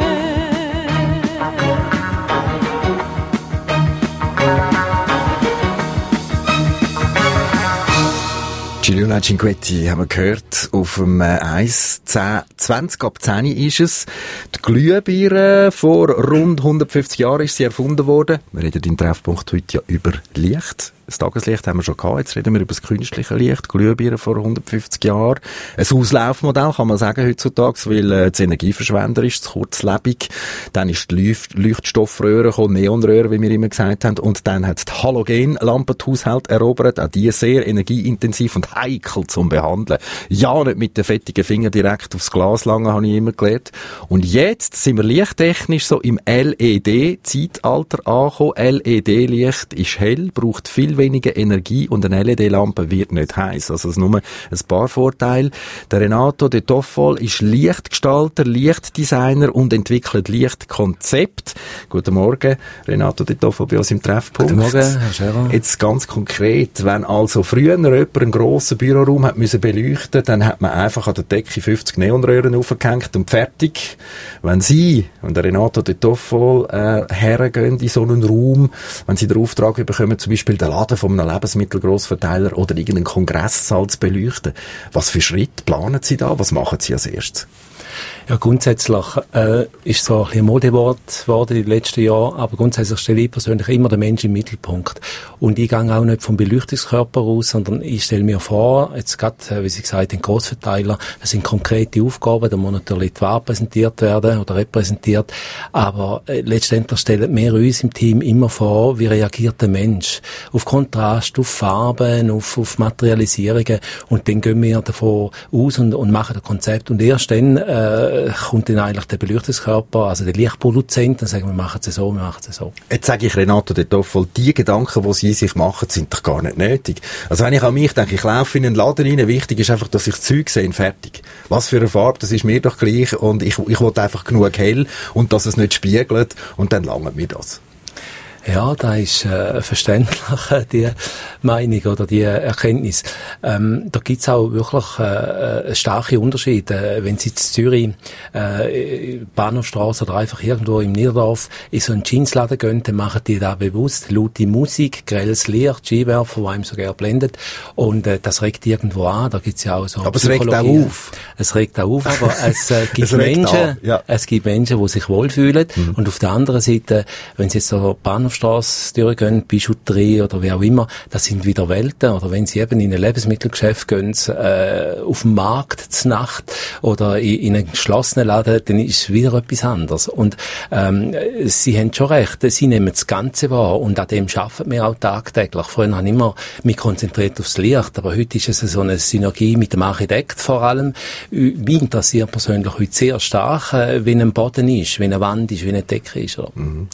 Giuliana Cinquetti haben wir gehört, auf dem eins zehn zwanzig ab zehn ist es. Die Glühbirne, vor rund hundertfünfzig Jahren ist sie erfunden worden. Wir reden im Treffpunkt heute ja über Licht. Das Tageslicht haben wir schon gehabt, jetzt reden wir über das künstliche Licht, Glühbirne vor hundertfünfzig Jahren. Ein Auslaufmodell kann man sagen heutzutage, weil äh, das Energieverschwender ist, zu kurzlebig. Dann ist die Leucht- Leuchtstoffröhre gekommen, Neonröhre, wie wir immer gesagt haben. Und dann hat die Halogenlampe die Haushalte erobert, auch die sehr energieintensiv und heikel zum Behandeln. Ja, nicht mit den fettigen Fingern direkt aufs Glas langen, habe ich immer gelernt. Und jetzt sind wir lichttechnisch so im L E D-Zeitalter angekommen. L E D-Licht ist hell, braucht viel weniger Energie und eine L E D-Lampe wird nicht heiß. Also es sind nur ein paar Vorteile. Der Renato De Toffol ist Lichtgestalter, Lichtdesigner und entwickelt Lichtkonzept. Guten Morgen, Renato De Toffol bei uns im Treffpunkt. Guten Morgen, Herr Scherer. Jetzt ganz konkret, wenn also früher jemand einen grossen Büroraum hat müssen beleuchten, dann hat man einfach an der Decke fünfzig Neonröhren aufgehängt und fertig. Wenn Sie und der Renato De Toffol äh, hergehen in so einen Raum, wenn Sie den Auftrag bekommen, zum Beispiel den Laden von einem Lebensmittelgrossverteiler oder irgendeinen Kongresssaal zu beleuchten. Was für Schritte planen Sie da? Was machen Sie als erstes? Ja, grundsätzlich äh, ist so ein bisschen ein Modewort geworden in den letzten Jahren, aber grundsätzlich stelle ich persönlich immer den Menschen im Mittelpunkt. Und ich gehe auch nicht vom Beleuchtungskörper aus, sondern ich stelle mir vor, jetzt gerade, äh, wie Sie gesagt haben, Grossverteiler, das sind konkrete Aufgaben, da muss natürlich die Ware präsentiert werden oder repräsentiert, aber äh, letztendlich stellen wir uns im Team immer vor, wie reagiert der Mensch auf Kontrast, auf Farben, auf, auf Materialisierungen, und dann gehen wir davon aus und, und machen das Konzept, und erst dann äh, kommt dann eigentlich der Beleuchtungskörper, also der Lichtproduzent, dann sagen wir, wir machen es so, wir machen es so. Jetzt sage ich Renato De Toffol, die Gedanken, die Sie sich machen, sind doch gar nicht nötig. Also wenn ich an mich denke, ich laufe in einen Laden rein, wichtig ist einfach, dass ich das Zeug sehe, fertig. Was für eine Farbe, das ist mir doch gleich, und ich, ich will einfach genug hell und dass es nicht spiegelt, und dann langt mir das. Ja, da ist äh, verständlich, äh, die Meinung oder die Erkenntnis. Ähm, da gibt's auch wirklich äh, starke Unterschiede. Wenn Sie in Zürich, äh, Bahnhofstrasse oder einfach irgendwo im Niederdorf in so einen Jeansladen gehen, dann machen die da bewusst laute Musik, grelles Licht, Skiwerfer, die einem so gerne blendet. Und äh, das regt irgendwo an. Da gibt's ja auch so Aber es regt auch auf. Es regt auch auf, aber es äh, gibt es Menschen, an, ja. es gibt Menschen, die sich wohlfühlen. Mhm. Und auf der anderen Seite, wenn Sie jetzt so Bahnhofstrasse durchgehen, Bijouterie oder wie auch immer, das sind wieder Welten. Oder wenn Sie eben in ein Lebensmittelgeschäft gehen, äh, auf dem Markt zur Nacht oder in, in einen geschlossenen Laden, dann ist es wieder etwas anderes. Und ähm, Sie haben schon recht, Sie nehmen das Ganze wahr, und an dem arbeiten wir auch tagtäglich. Früher habe ich immer mich konzentriert aufs Licht, aber heute ist es so eine Synergie mit dem Architekt vor allem. Mich interessiert persönlich heute sehr stark, äh, wie ein Boden ist, wie eine Wand ist, wie eine Decke ist. Oder? Mhm.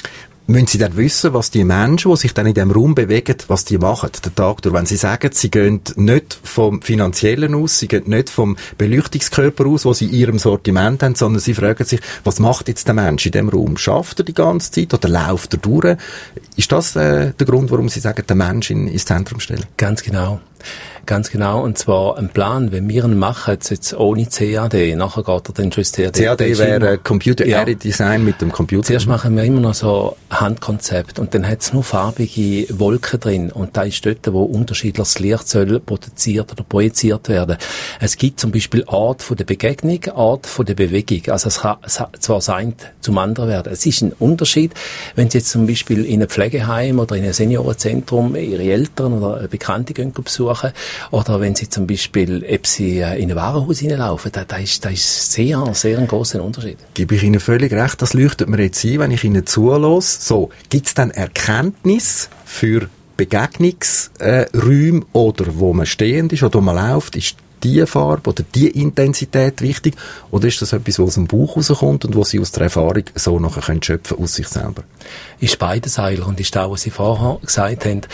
müssen Sie dann wissen, was die Menschen, die sich dann in diesem Raum bewegen, was die machen, den Tag durch. Wenn Sie sagen, sie gehen nicht vom Finanziellen aus, sie gehen nicht vom Beleuchtungskörper aus, was sie in ihrem Sortiment haben, sondern sie fragen sich, was macht jetzt der Mensch in diesem Raum? Schafft er die ganze Zeit oder läuft er durch? Ist das äh, der Grund, warum Sie sagen, den Mensch in, ins Zentrum stellen? Ganz genau. Ganz genau, und zwar ein Plan, wenn wir ihn machen, jetzt ohne C A D, nachher geht er dann schon ins C A D. C A D wäre Computer ja. Aided Design mit dem Computer. Zuerst machen wir immer noch so Handkonzept und dann hat es nur farbige Wolken drin und da ist dort, wo unterschiedliches Licht soll produziert oder projiziert werden. Es gibt zum Beispiel Art von der Begegnung, Art von der Bewegung, also es kann zwar sein zum anderen werden. Es ist ein Unterschied, wenn Sie jetzt zum Beispiel in einem Pflegeheim oder in einem Seniorenzentrum Ihre Eltern oder Bekannte gehen besuchen, oder wenn Sie zum Beispiel, ob Sie in ein Warenhaus hineinlaufen, da, da ist, da ist sehr, sehr ein grosser Unterschied. Gebe ich Ihnen völlig recht, das leuchtet mir jetzt ein, wenn ich Ihnen zuhöre. So, gibt es dann Erkenntnis für Begegnungsräume äh, oder wo man stehend ist oder wo man läuft? Ist die Farbe oder die Intensität wichtig? Oder ist das etwas, was aus dem Bauch rauskommt und was Sie aus der Erfahrung so nachher können schöpfen aus sich selber? Ist beides eigentlich und ist auch, was Sie vorher gesagt haben,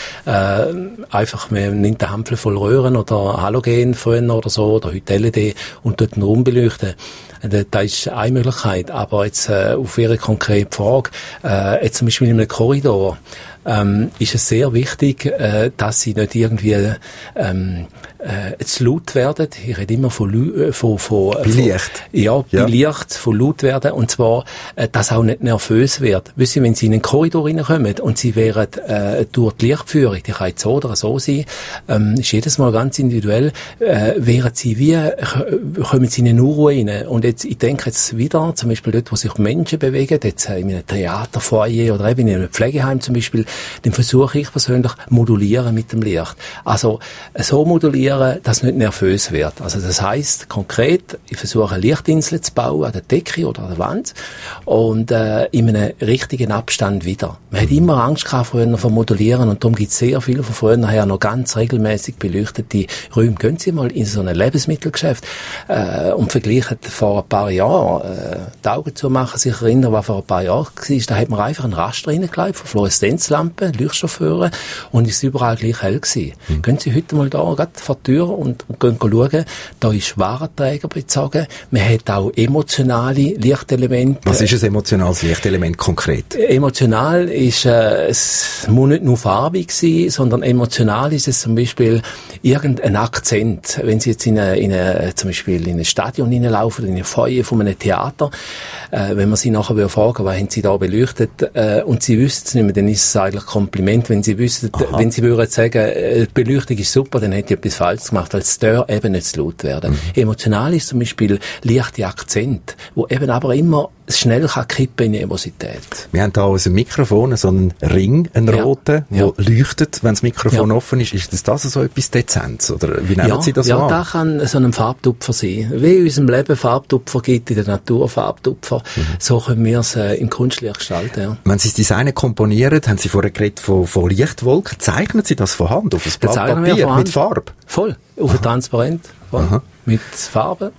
äh, einfach, man nimmt den Hampel voll Röhren oder Halogen früher oder so, oder heute L E D und dort den Raum beleuchten. Das ist eine Möglichkeit, aber jetzt äh, auf Ihre konkrete Frage, äh, jetzt zum Beispiel in einem Korridor, ähm, ist es sehr wichtig, äh, dass Sie nicht irgendwie ähm, äh, zu laut werden. Ich rede immer von, Lü- von, von, von Licht. Ja, ja. Licht, von laut werden, und zwar, äh, dass auch nicht nervös wird. Wissen Sie, wenn Sie in einen Korridor reinkommen und Sie wären äh, durch die Lichtführung, die kann jetzt so oder so sein, ähm, ist jedes Mal ganz individuell, äh, wären Sie wie, äh, kommen Sie in eine Unruhe rein. Und jetzt, ich denke jetzt wieder, zum Beispiel dort, wo sich Menschen bewegen, jetzt äh, in einem Theaterfoyer oder eben in einem Pflegeheim zum Beispiel, dann versuche ich persönlich modulieren mit dem Licht. Also so modulieren, dass es nicht nervös wird. Also das heisst konkret, ich versuche eine Lichtinsel zu bauen an der Decke oder an der Wand und äh, in einem richtigen Abstand wieder. Man hat immer Angst gehabt früher vom Modulieren und darum gibt es sehr viele von früher her noch ganz regelmäßig beleuchtete Räume. Gehen Sie mal in so ein Lebensmittelgeschäft äh, und vergleichen vor ein paar Jahren, äh, die Augen zu machen, sich erinnern, was vor ein paar Jahren war. Da hat man einfach einen Raster reingelegt von Fluoreszenzlampen, Leuchtstoffröhren und ist überall gleich hell gewesen. Mhm. Gehen Sie heute mal da, gerade vor die Tür und, und gehen schauen, da ist Warenträger bezogen. Man hat auch emotionale Lichtelemente. Was ist ein emotionales Lichtelement konkret? Emotional ist, äh, es muss nicht nur farbig sein, sondern emotional ist es zum Beispiel irgendein Akzent. Wenn Sie jetzt in eine, in eine, zum Beispiel in ein Stadion hineinlaufen, in eine Feuer von einem Theater, äh, wenn man Sie nachher fragen, was haben Sie da beleuchtet, äh, und Sie wüssten es nicht mehr, dann ist es eigentlich Kompliment. Wenn Sie wüssten, Aha. wenn Sie würden sagen, die Beleuchtung ist super, dann hätte ich etwas falsch gemacht, weil es Stör eben nicht zu laut werden. Mhm. Emotional ist zum Beispiel leichte Akzent, wo eben aber immer schnell kann kippen in Nervosität. Wir haben da aus dem Mikrofon so einen Ring, einen ja. roten, der ja. leuchtet, wenn das Mikrofon ja. offen ist. Ist das, das so etwas Dezentes? Oder wie nennen ja, Sie das ja, wahr? Ja, das kann so ein Farbtupfer sein. Wie in unserem Leben Farbtupfer gibt, in der Natur Farbtupfer, mhm. so können wir es äh, im Kunstlicht gestalten. Ja. Wenn Sie das Design komponieren, haben Sie vorher geredet von, von Lichtwolken, zeichnen Sie das von Hand auf ein Blatt Papier mit Farbe? Voll, auf ein Transparent, voll, mit Farbe.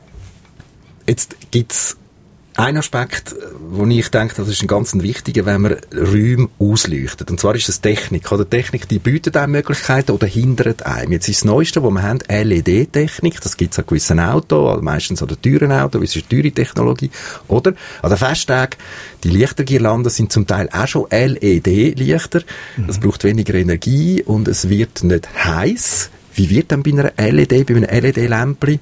Jetzt gibt's ein Aspekt, wo ich denke, das ist ein ganz wichtiger, wenn man Räume ausleuchtet. Und zwar ist das Technik. Oder Technik, die bietet einem Möglichkeiten oder hindert einem. Jetzt ist das Neueste, was wir haben, L E D-Technik. Das gibt es an gewissen Autos, meistens an den teuren Autos, weil es ist teure Technologie. Oder an den Festtagen, die Lichtergirlanden sind zum Teil auch schon L E D-Lichter. Das mhm. braucht weniger Energie und es wird nicht heiß. Wie wird dann bei einer L E D, bei einem L E D-Lämpchen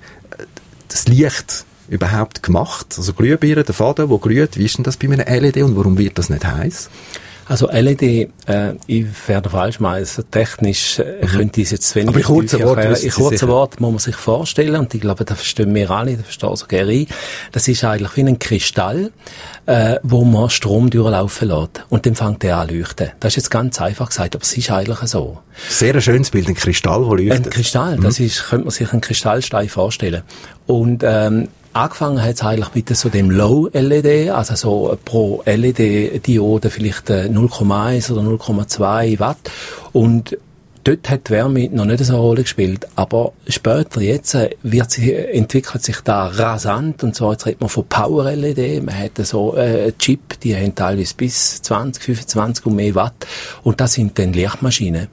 das Licht überhaupt gemacht? Also Glühbirne, der Faden, der glüht, wie ist denn das bei einem L E D und warum wird das nicht heiß? Also L E D, äh, ich werde falsch meinen, also technisch äh, mhm. könnte ich es jetzt wenig... Aber in kurzen Worten, in kurzen Worten muss man sich vorstellen, und ich glaube, das verstehen wir alle, das verstehen so gerne ich, das ist eigentlich wie ein Kristall, äh, wo man Strom durchlaufen lässt. Und dann fängt der an zu leuchten. Das ist jetzt ganz einfach gesagt, aber es ist eigentlich so. Sehr ein schönes Bild, ein Kristall, der leuchtet. Ein Kristall, mhm. das ist, könnte man sich einen Kristallstein vorstellen. Und ähm, angefangen hat es eigentlich mit so dem Low-L E D, also so pro L E D-Diode vielleicht null Komma eins oder null Komma zwei Watt. Und dort hat die Wärme noch nicht so eine Rolle gespielt. Aber später, jetzt, wird sie, entwickelt sich da rasant. Und so, jetzt redet man von Power-L E D. Man hat so äh, Chip, die haben teilweise bis zwanzig, fünfundzwanzig und mehr Watt. Und das sind dann Lichtmaschinen.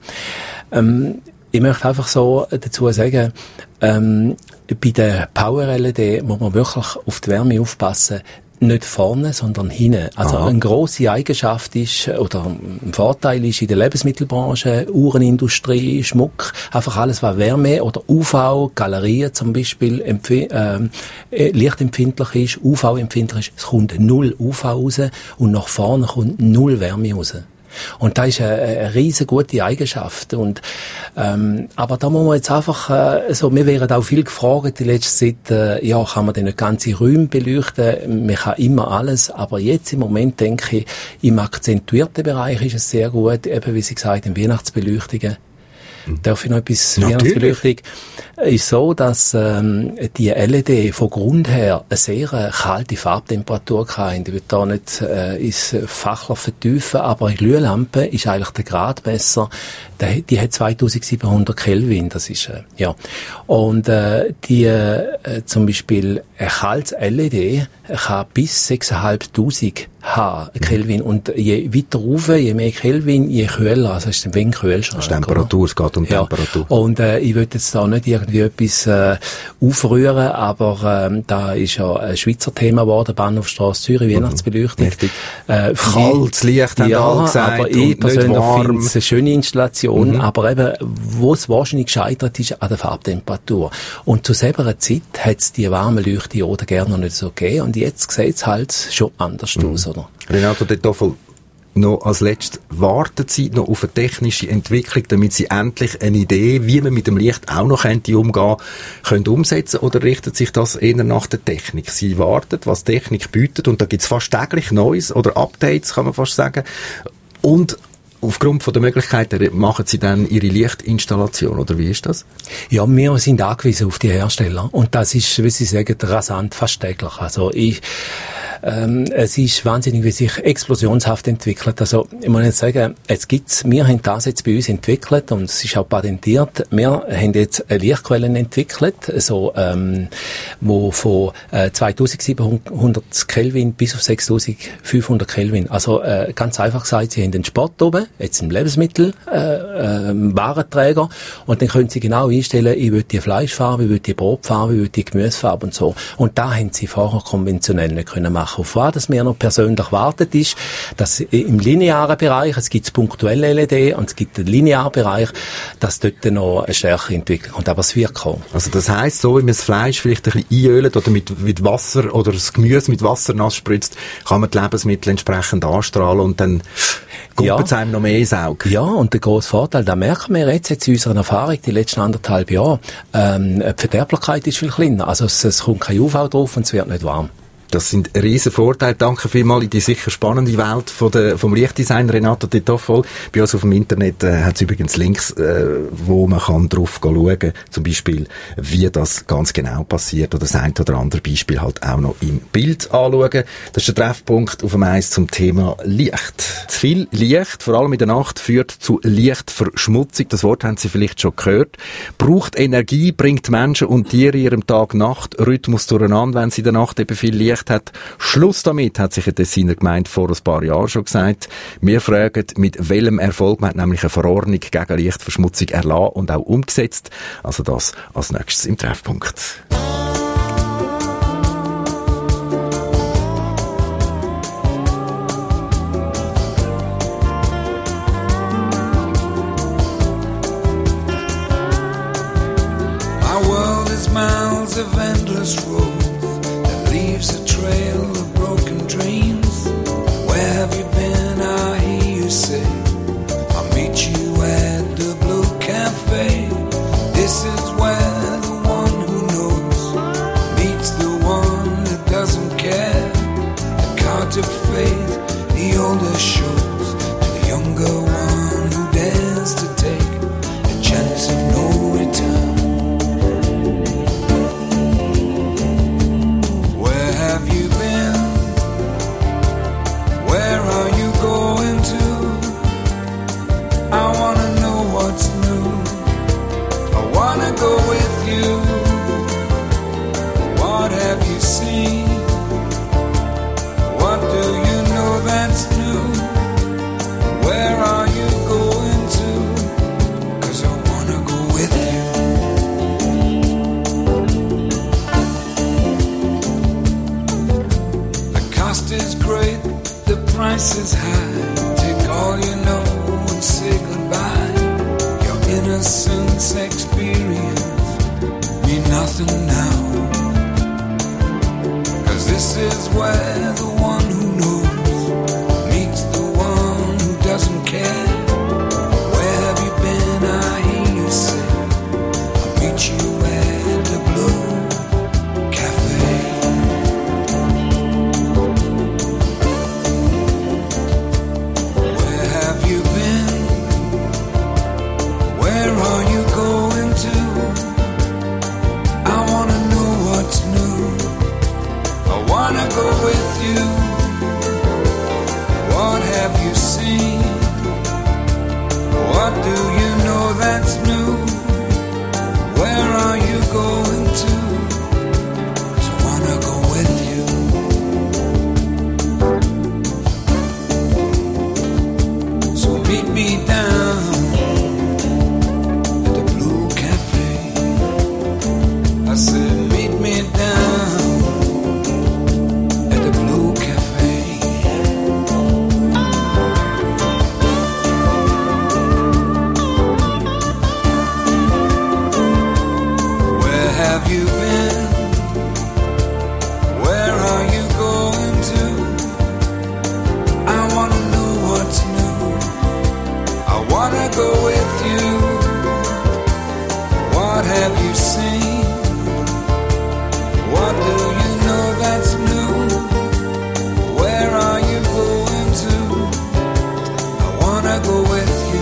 Ähm, ich möchte einfach so dazu sagen, ähm, bei der Power-L E D muss man wirklich auf die Wärme aufpassen. Nicht vorne, sondern hinten. Also Aha. eine grosse Eigenschaft ist, oder ein Vorteil ist in der Lebensmittelbranche, Uhrenindustrie, Schmuck, einfach alles, was Wärme oder U V, Galerien zum Beispiel, empf- äh, lichtempfindlich ist, U V-empfindlich ist, es kommt null U V raus und nach vorne kommt null Wärme raus. Und das ist eine, eine riesen gute Eigenschaft. Und, ähm, aber da muss man jetzt einfach, äh, so, wir werden auch viel gefragt, die letzte Zeit, äh, ja, kann man denn nicht ganze Räume beleuchten? Man kann immer alles. Aber jetzt im Moment denke ich, im akzentuierten Bereich ist es sehr gut, eben wie Sie gesagt haben, Weihnachtsbeleuchtungen. Darf ich noch etwas Weihnachtsbeleuchtung? Ist so, dass ähm, die L E D von Grund her eine sehr äh, kalte Farbtemperatur haben. Ich will da nicht äh, ins Fachlich vertiefen, aber eine Glühlampe ist eigentlich der Gradmesser. Die, die hat zweitausendsiebenhundert Kelvin, das ist, äh, ja. Und äh, die, äh, zum Beispiel ein kaltes L E D kann bis sechstausendfünfhundert H Kelvin. Und je weiter rauf, je mehr Kelvin, je kühler. Also ist es ein wenig Kühlschrank. Temperatur, es geht um ja. Temperatur. Und äh, ich will jetzt da nicht irgendwie etwas äh, aufrühren, aber ähm, da ist ja ein Schweizer Thema geworden, Bahnhofstrasse Zürich, Weihnachtsbeleuchtung. Richtig. Äh, Kaltes Licht, haben ja, alle gesagt. Aber ich persönlich finde es eine schöne Installation, Mhm. aber eben, wo es wahrscheinlich gescheitert ist, an der Farbtemperatur. Und zu selber Zeit hat es die warmen Leuchtdioden gerne noch nicht so gegeben und jetzt sieht es halt schon anders Mhm. aus, oder? Renato De Toffel, noch als letztes, warten Sie noch auf eine technische Entwicklung, damit Sie endlich eine Idee, wie man mit dem Licht auch noch könnte umgehen könnte, umsetzen, oder richtet sich das eher nach der Technik? Sie warten, was Technik bietet, und da gibt es fast täglich Neues oder Updates, kann man fast sagen. Und aufgrund von der Möglichkeiten machen Sie dann Ihre Lichtinstallation, oder wie ist das? Ja, wir sind angewiesen auf die Hersteller und das ist, wie Sie sagen, rasant, fast täglich. Also ich Ähm, es ist wahnsinnig, wie sich explosionshaft entwickelt. Also, ich muss jetzt sagen, es gibt's, wir haben das jetzt bei uns entwickelt und es ist auch patentiert. Wir haben jetzt Lichtquellen entwickelt, so, ähm, wo von äh, zweitausendsiebenhundert Kelvin bis auf sechstausendfünfhundert Kelvin. Also, äh, ganz einfach gesagt, Sie haben den Spot oben, jetzt im Lebensmittel, äh, äh, Warenträger, und dann können Sie genau einstellen, ich will die Fleischfarbe, ich will die Brotfarbe, ich will die Gemüsefarbe und so. Und da haben Sie vorher konventionell nicht können machen. Auf was das mir noch persönlich wartet ist, dass im linearen Bereich, es gibt punktuelle L E D und es gibt den linearen Bereich, dass dort noch eine stärkere Entwicklung kommt. Aber es wird kommen. Also das heisst, so wie man das Fleisch vielleicht ein bisschen einölt oder mit, mit Wasser oder das Gemüse mit Wasser nass spritzt, kann man die Lebensmittel entsprechend anstrahlen und dann kommt es einem noch mehr ins Auge. Ja, und der grosse Vorteil, da merken wir jetzt, jetzt in unserer Erfahrung, die letzten anderthalb Jahre, ähm, die Verderblichkeit ist viel kleiner. Also es, es kommt kein U V drauf und es wird nicht warm. Das sind riesen Vorteile. Danke vielmals in die sicher spannende Welt von der, vom Lichtdesign, Renato De Toffel. Bei uns auf dem Internet äh, hat es übrigens Links, äh, wo man kann drauf schauen kann, zum Beispiel, wie das ganz genau passiert, oder das ein oder andere Beispiel halt auch noch im Bild anschauen. Das ist der Treffpunkt auf dem Eis zum Thema Licht. Zu viel Licht, vor allem in der Nacht, führt zu Lichtverschmutzung. Das Wort haben Sie vielleicht schon gehört. Braucht Energie, bringt Menschen und Tiere in ihrem Tag-Nacht-Rhythmus durcheinander, wenn sie in der Nacht eben viel Licht hat. Schluss damit, hat sich eine Tessiner Gemeinde vor ein paar Jahren schon gesagt. Wir fragen, mit welchem Erfolg. Man hat nämlich eine Verordnung gegen Lichtverschmutzung erlassen und auch umgesetzt. Also das als nächstes im Treffpunkt. My world is miles of endless road that leaves a trail of broken dreams. Where have you been? I hear you say, I'll meet you at the Blue Cafe. This is where the one who knows meets the one that doesn't care. The cards of fate, the older shows to the younger one who dares to take a chance of no return. Where have you been? you? What have you seen? What do you know that's new? Where are you going to? 'Cause I wanna go with you. The cost is great, the price is high. Take all you know and say goodbye. Your innocence experience mean nothing now. 'Cause this is where the one who knows meets the one who doesn't care. Where have you been? I hear you say, I'll meet you at the Blue Cafe. Where have you been? Where are you going to? I wanna know what's new. I wanna go with you. What have you seen? What do you know that's new? Where are you going to? 'Cause I wanna go with you. So meet me down at the Blue Cafe. I said meet me down at the Blue Cafe. Where have you been? Where are you going to? I wanna know what's new. I wanna go with you. What have you seen? What do you know that's new? Where are you going to? I wanna go with you.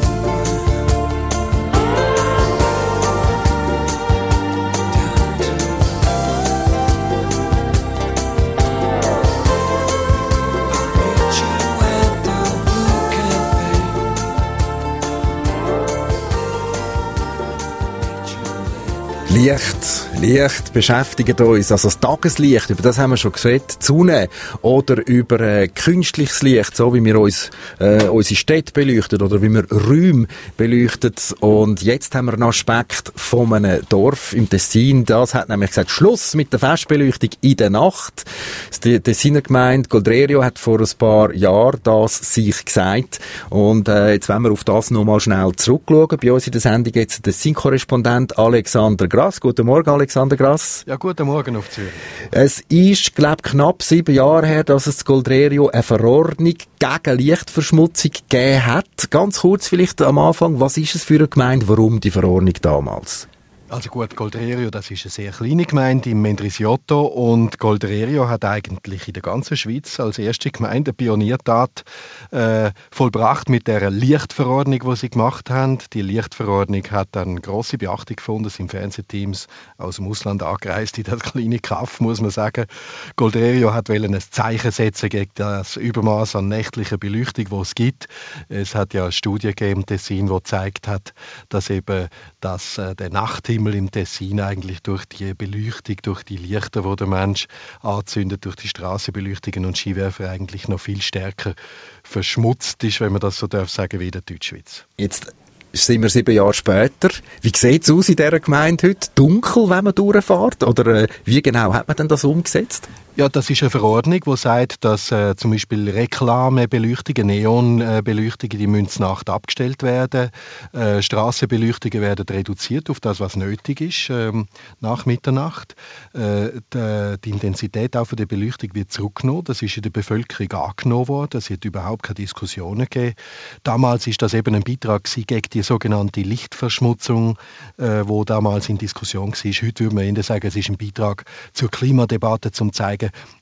Licht, Licht beschäftigt uns. Also das Tageslicht, über das haben wir schon geredet, die Sonne oder über äh, künstliches Licht, so wie wir uns äh, unsere Städte beleuchten oder wie wir Räume beleuchten. Und jetzt haben wir einen Aspekt von einem Dorf im Tessin. Das hat nämlich gesagt, Schluss mit der Festbeleuchtung in der Nacht. Die Tessiner Gemeinde Goldrerio hat vor ein paar Jahren das sich gesagt. Und äh, jetzt wollen wir auf das nochmal schnell zurückschauen. Bei uns in der Sendung jetzt der Tessin-Korrespondent Alexander Grass. Guten Morgen, Alexander Grass. Ja, guten Morgen auf Zürich. Es ist, glaube ich, knapp sieben Jahre her, dass es in Goldrerio eine Verordnung gegen Lichtverschmutzung gegeben hat. Ganz kurz vielleicht am Anfang, was ist es für eine Gemeinde, warum die Verordnung damals? Also gut, Goldrerio, das ist eine sehr kleine Gemeinde im Mendrisiotto und Goldrerio hat eigentlich in der ganzen Schweiz als erste Gemeinde eine Pioniertat äh, vollbracht mit der Lichtverordnung, die sie gemacht haben. Die Lichtverordnung hat dann grosse Beachtung gefunden, sind Fernsehteams aus dem Ausland angereist in das kleine Kaff, muss man sagen. Goldrerio hat wollen ein Zeichen setzen gegen das Übermaß an nächtlicher Beleuchtung, die es gibt. Es hat ja eine Studie gegeben im Tessin, die gezeigt hat, dass eben das, äh, der Nachthimmel im Tessin eigentlich durch die Beleuchtung, durch die Lichter, die der Mensch anzündet, durch die Strassenbeleuchtungen und Skiwerfer eigentlich noch viel stärker verschmutzt ist, wenn man das so darf sagen, wie in der Deutschschweiz. Jetzt sind wir sieben Jahre später. Wie sieht es aus in dieser Gemeinde heute? Dunkel, wenn man durchfährt? Oder äh, wie genau hat man denn das umgesetzt? Ja, das ist eine Verordnung, die sagt, dass äh, zum Beispiel Reklamebeleuchtungen, Neonbeleuchtungen, die müssen Nacht abgestellt werden. Äh, Strassenbeleuchtungen werden reduziert auf das, was nötig ist, ähm, nach Mitternacht. Äh, die, die Intensität auch von der Beleuchtung wird zurückgenommen. Das ist in der Bevölkerung angenommen worden. Es hat überhaupt keine Diskussionen gegeben. Damals ist das eben ein Beitrag gegen die sogenannte Lichtverschmutzung, äh, wo damals in Diskussion war. Heute würde man Ihnen sagen, es ist ein Beitrag zur Klimadebatte, um zu zeigen,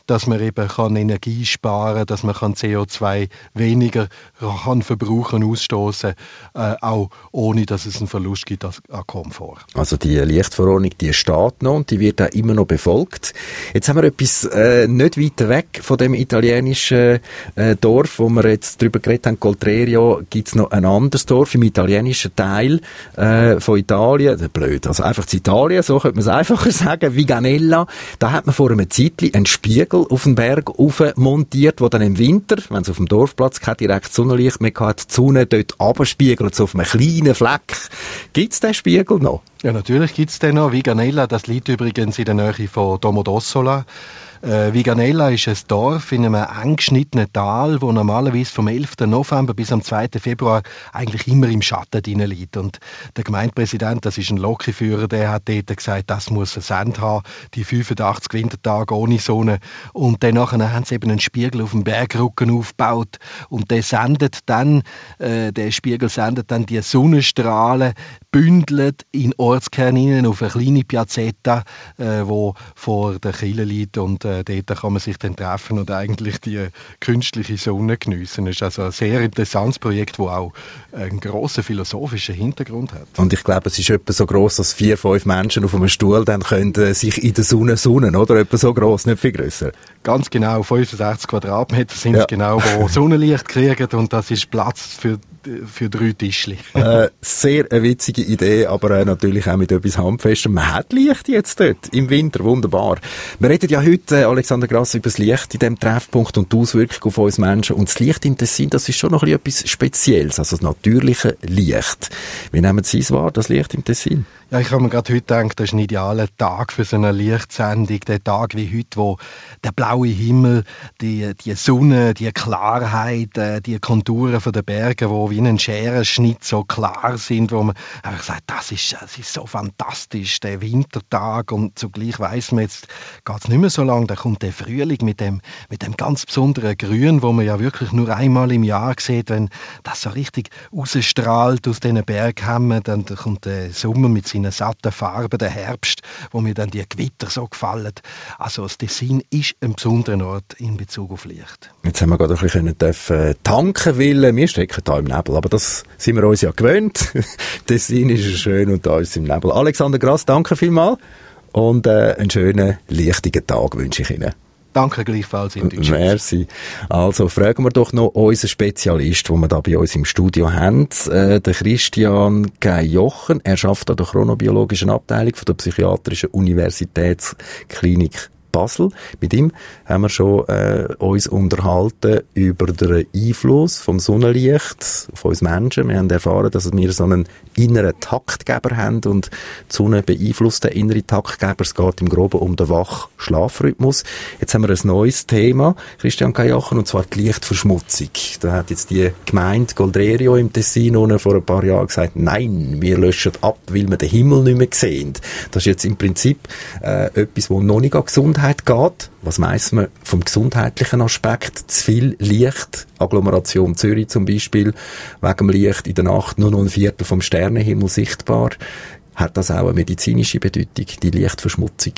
dass man eben kann Energie sparen kann, dass man kann C O zwei weniger kann verbrauchen, ausstoßen, äh, auch ohne, dass es einen Verlust gibt an Komfort. Also die Lichtverordnung, die steht noch und die wird auch immer noch befolgt. Jetzt haben wir etwas äh, nicht weit weg von dem italienischen äh, Dorf, wo wir jetzt drüber geredet haben, Coltrerio, gibt es noch ein anderes Dorf im italienischen Teil äh, von Italien. Blöd, also einfach zu Italien, so könnte man es einfacher sagen, Viganella. Da hat man vor einem Zeitchen einen Spiegel auf den Berg rauf montiert, wo dann im Winter, wenn es auf dem Dorfplatz kein direkt Sonnenlicht mehr hat, die Sonne dort runterspiegelt, so auf einem kleinen Fleck. Gibt es den Spiegel noch? Ja, natürlich gibt es den noch. Viganella, das liegt übrigens in der Nähe von Domodossola. Äh, Viganella ist ein Dorf in einem eng geschnittenen Tal, wo normalerweise vom elften November bis am zweiten Februar eigentlich immer im Schatten drin liegt. Und der Gemeindepräsident, das ist ein Lokführer, der hat dort gesagt, das muss ein Ende haben, die fünfundachtzig Wintertage ohne Sonne. Und dann nachher haben sie eben einen Spiegel auf dem Bergrücken aufgebaut und der sendet dann, äh, der Spiegel sendet dann die Sonnenstrahlen bündelt in Ortskern hinein auf eine kleine Piazzetta, äh, wo vor der Kirche liegt und äh, dort kann man sich dann treffen und eigentlich die künstliche Sonne geniessen. Das ist also ein sehr interessantes Projekt, das auch einen grossen philosophischen Hintergrund hat. Und ich glaube, es ist etwa so gross, dass vier, fünf Menschen auf einem Stuhl dann können äh, sich in der Sonne sonnen, oder? Etwa so gross, nicht viel grösser. Ganz genau, fünfundsechzig Quadratmeter sind es ja. genau, wo Sonnenlicht kriegen und das ist Platz für für drei Tischli. äh, sehr eine witzige Idee, aber äh, natürlich auch mit etwas Handfestem. Man hat Licht jetzt dort im Winter, wunderbar. Wir reden ja heute, äh, Alexander Grass, über das Licht in diesem Treffpunkt und die Auswirkungen auf uns Menschen. Und das Licht im Tessin, das ist schon noch etwas Spezielles, also das natürliche Licht. Wie nehmen Sie es wahr, das Licht im Tessin? Ja, ich habe mir gerade heute gedacht, das ist ein idealer Tag für so eine Lichtsendung. Der Tag wie heute, wo der blaue Himmel, die, die Sonne, die Klarheit, die Konturen von den Bergen, wo wie ein Scherenschnitt so klar sind, wo man einfach sagt, das ist, das ist so fantastisch, der Wintertag. Und zugleich weiss man, jetzt geht es nicht mehr so lang, da kommt der Frühling mit dem, mit dem ganz besonderen Grün, wo man ja wirklich nur einmal im Jahr sieht, wenn das so richtig rausstrahlt aus diesen Berghämmen, dann kommt der Sommer mit seinen satten Farben, der Herbst, wo mir dann die Gewitter so gefallen. Also das Tessin ist ein besonderer Ort in Bezug auf Licht. Jetzt haben wir gerade ein bisschen dürfen tanken wollen. Wir stecken da im Nebel, aber das sind wir uns ja gewöhnt. Tessin ist schön und da ist es im Nebel. Alexander Grass, danke vielmals und äh, einen schönen, lichtigen Tag wünsche ich Ihnen. Danke gleichfalls in Deutschland. Merci. Also fragen wir doch noch unseren Spezialist, den wir da bei uns im Studio haben, äh, den Christian Geijochen. Er arbeitet an der chronobiologischen Abteilung von der Psychiatrischen Universitätsklinik Basel. Mit ihm haben wir schon äh, uns unterhalten über den Einfluss vom Sonnenlicht auf uns Menschen. Wir haben erfahren, dass wir so einen inneren Taktgeber haben und die Sonne beeinflusst den inneren Taktgeber. Es geht im Groben um den Wach-Schlafrhythmus. Jetzt haben wir ein neues Thema, Christian Geijochen, und zwar die Lichtverschmutzung. Da hat jetzt die Gemeinde Coltrerio im Tessin vor ein paar Jahren gesagt, nein, wir löschen ab, weil wir den Himmel nicht mehr sehen. Das ist jetzt im Prinzip äh, etwas, das noch nicht an Gesundheit geht. Was weiss man vom gesundheitlichen Aspekt? Zu viel Licht, Agglomeration Zürich zum Beispiel, wegen dem Licht in der Nacht nur noch ein Viertel vom Sternenhimmel sichtbar. Hat das auch eine medizinische Bedeutung, die Lichtverschmutzung?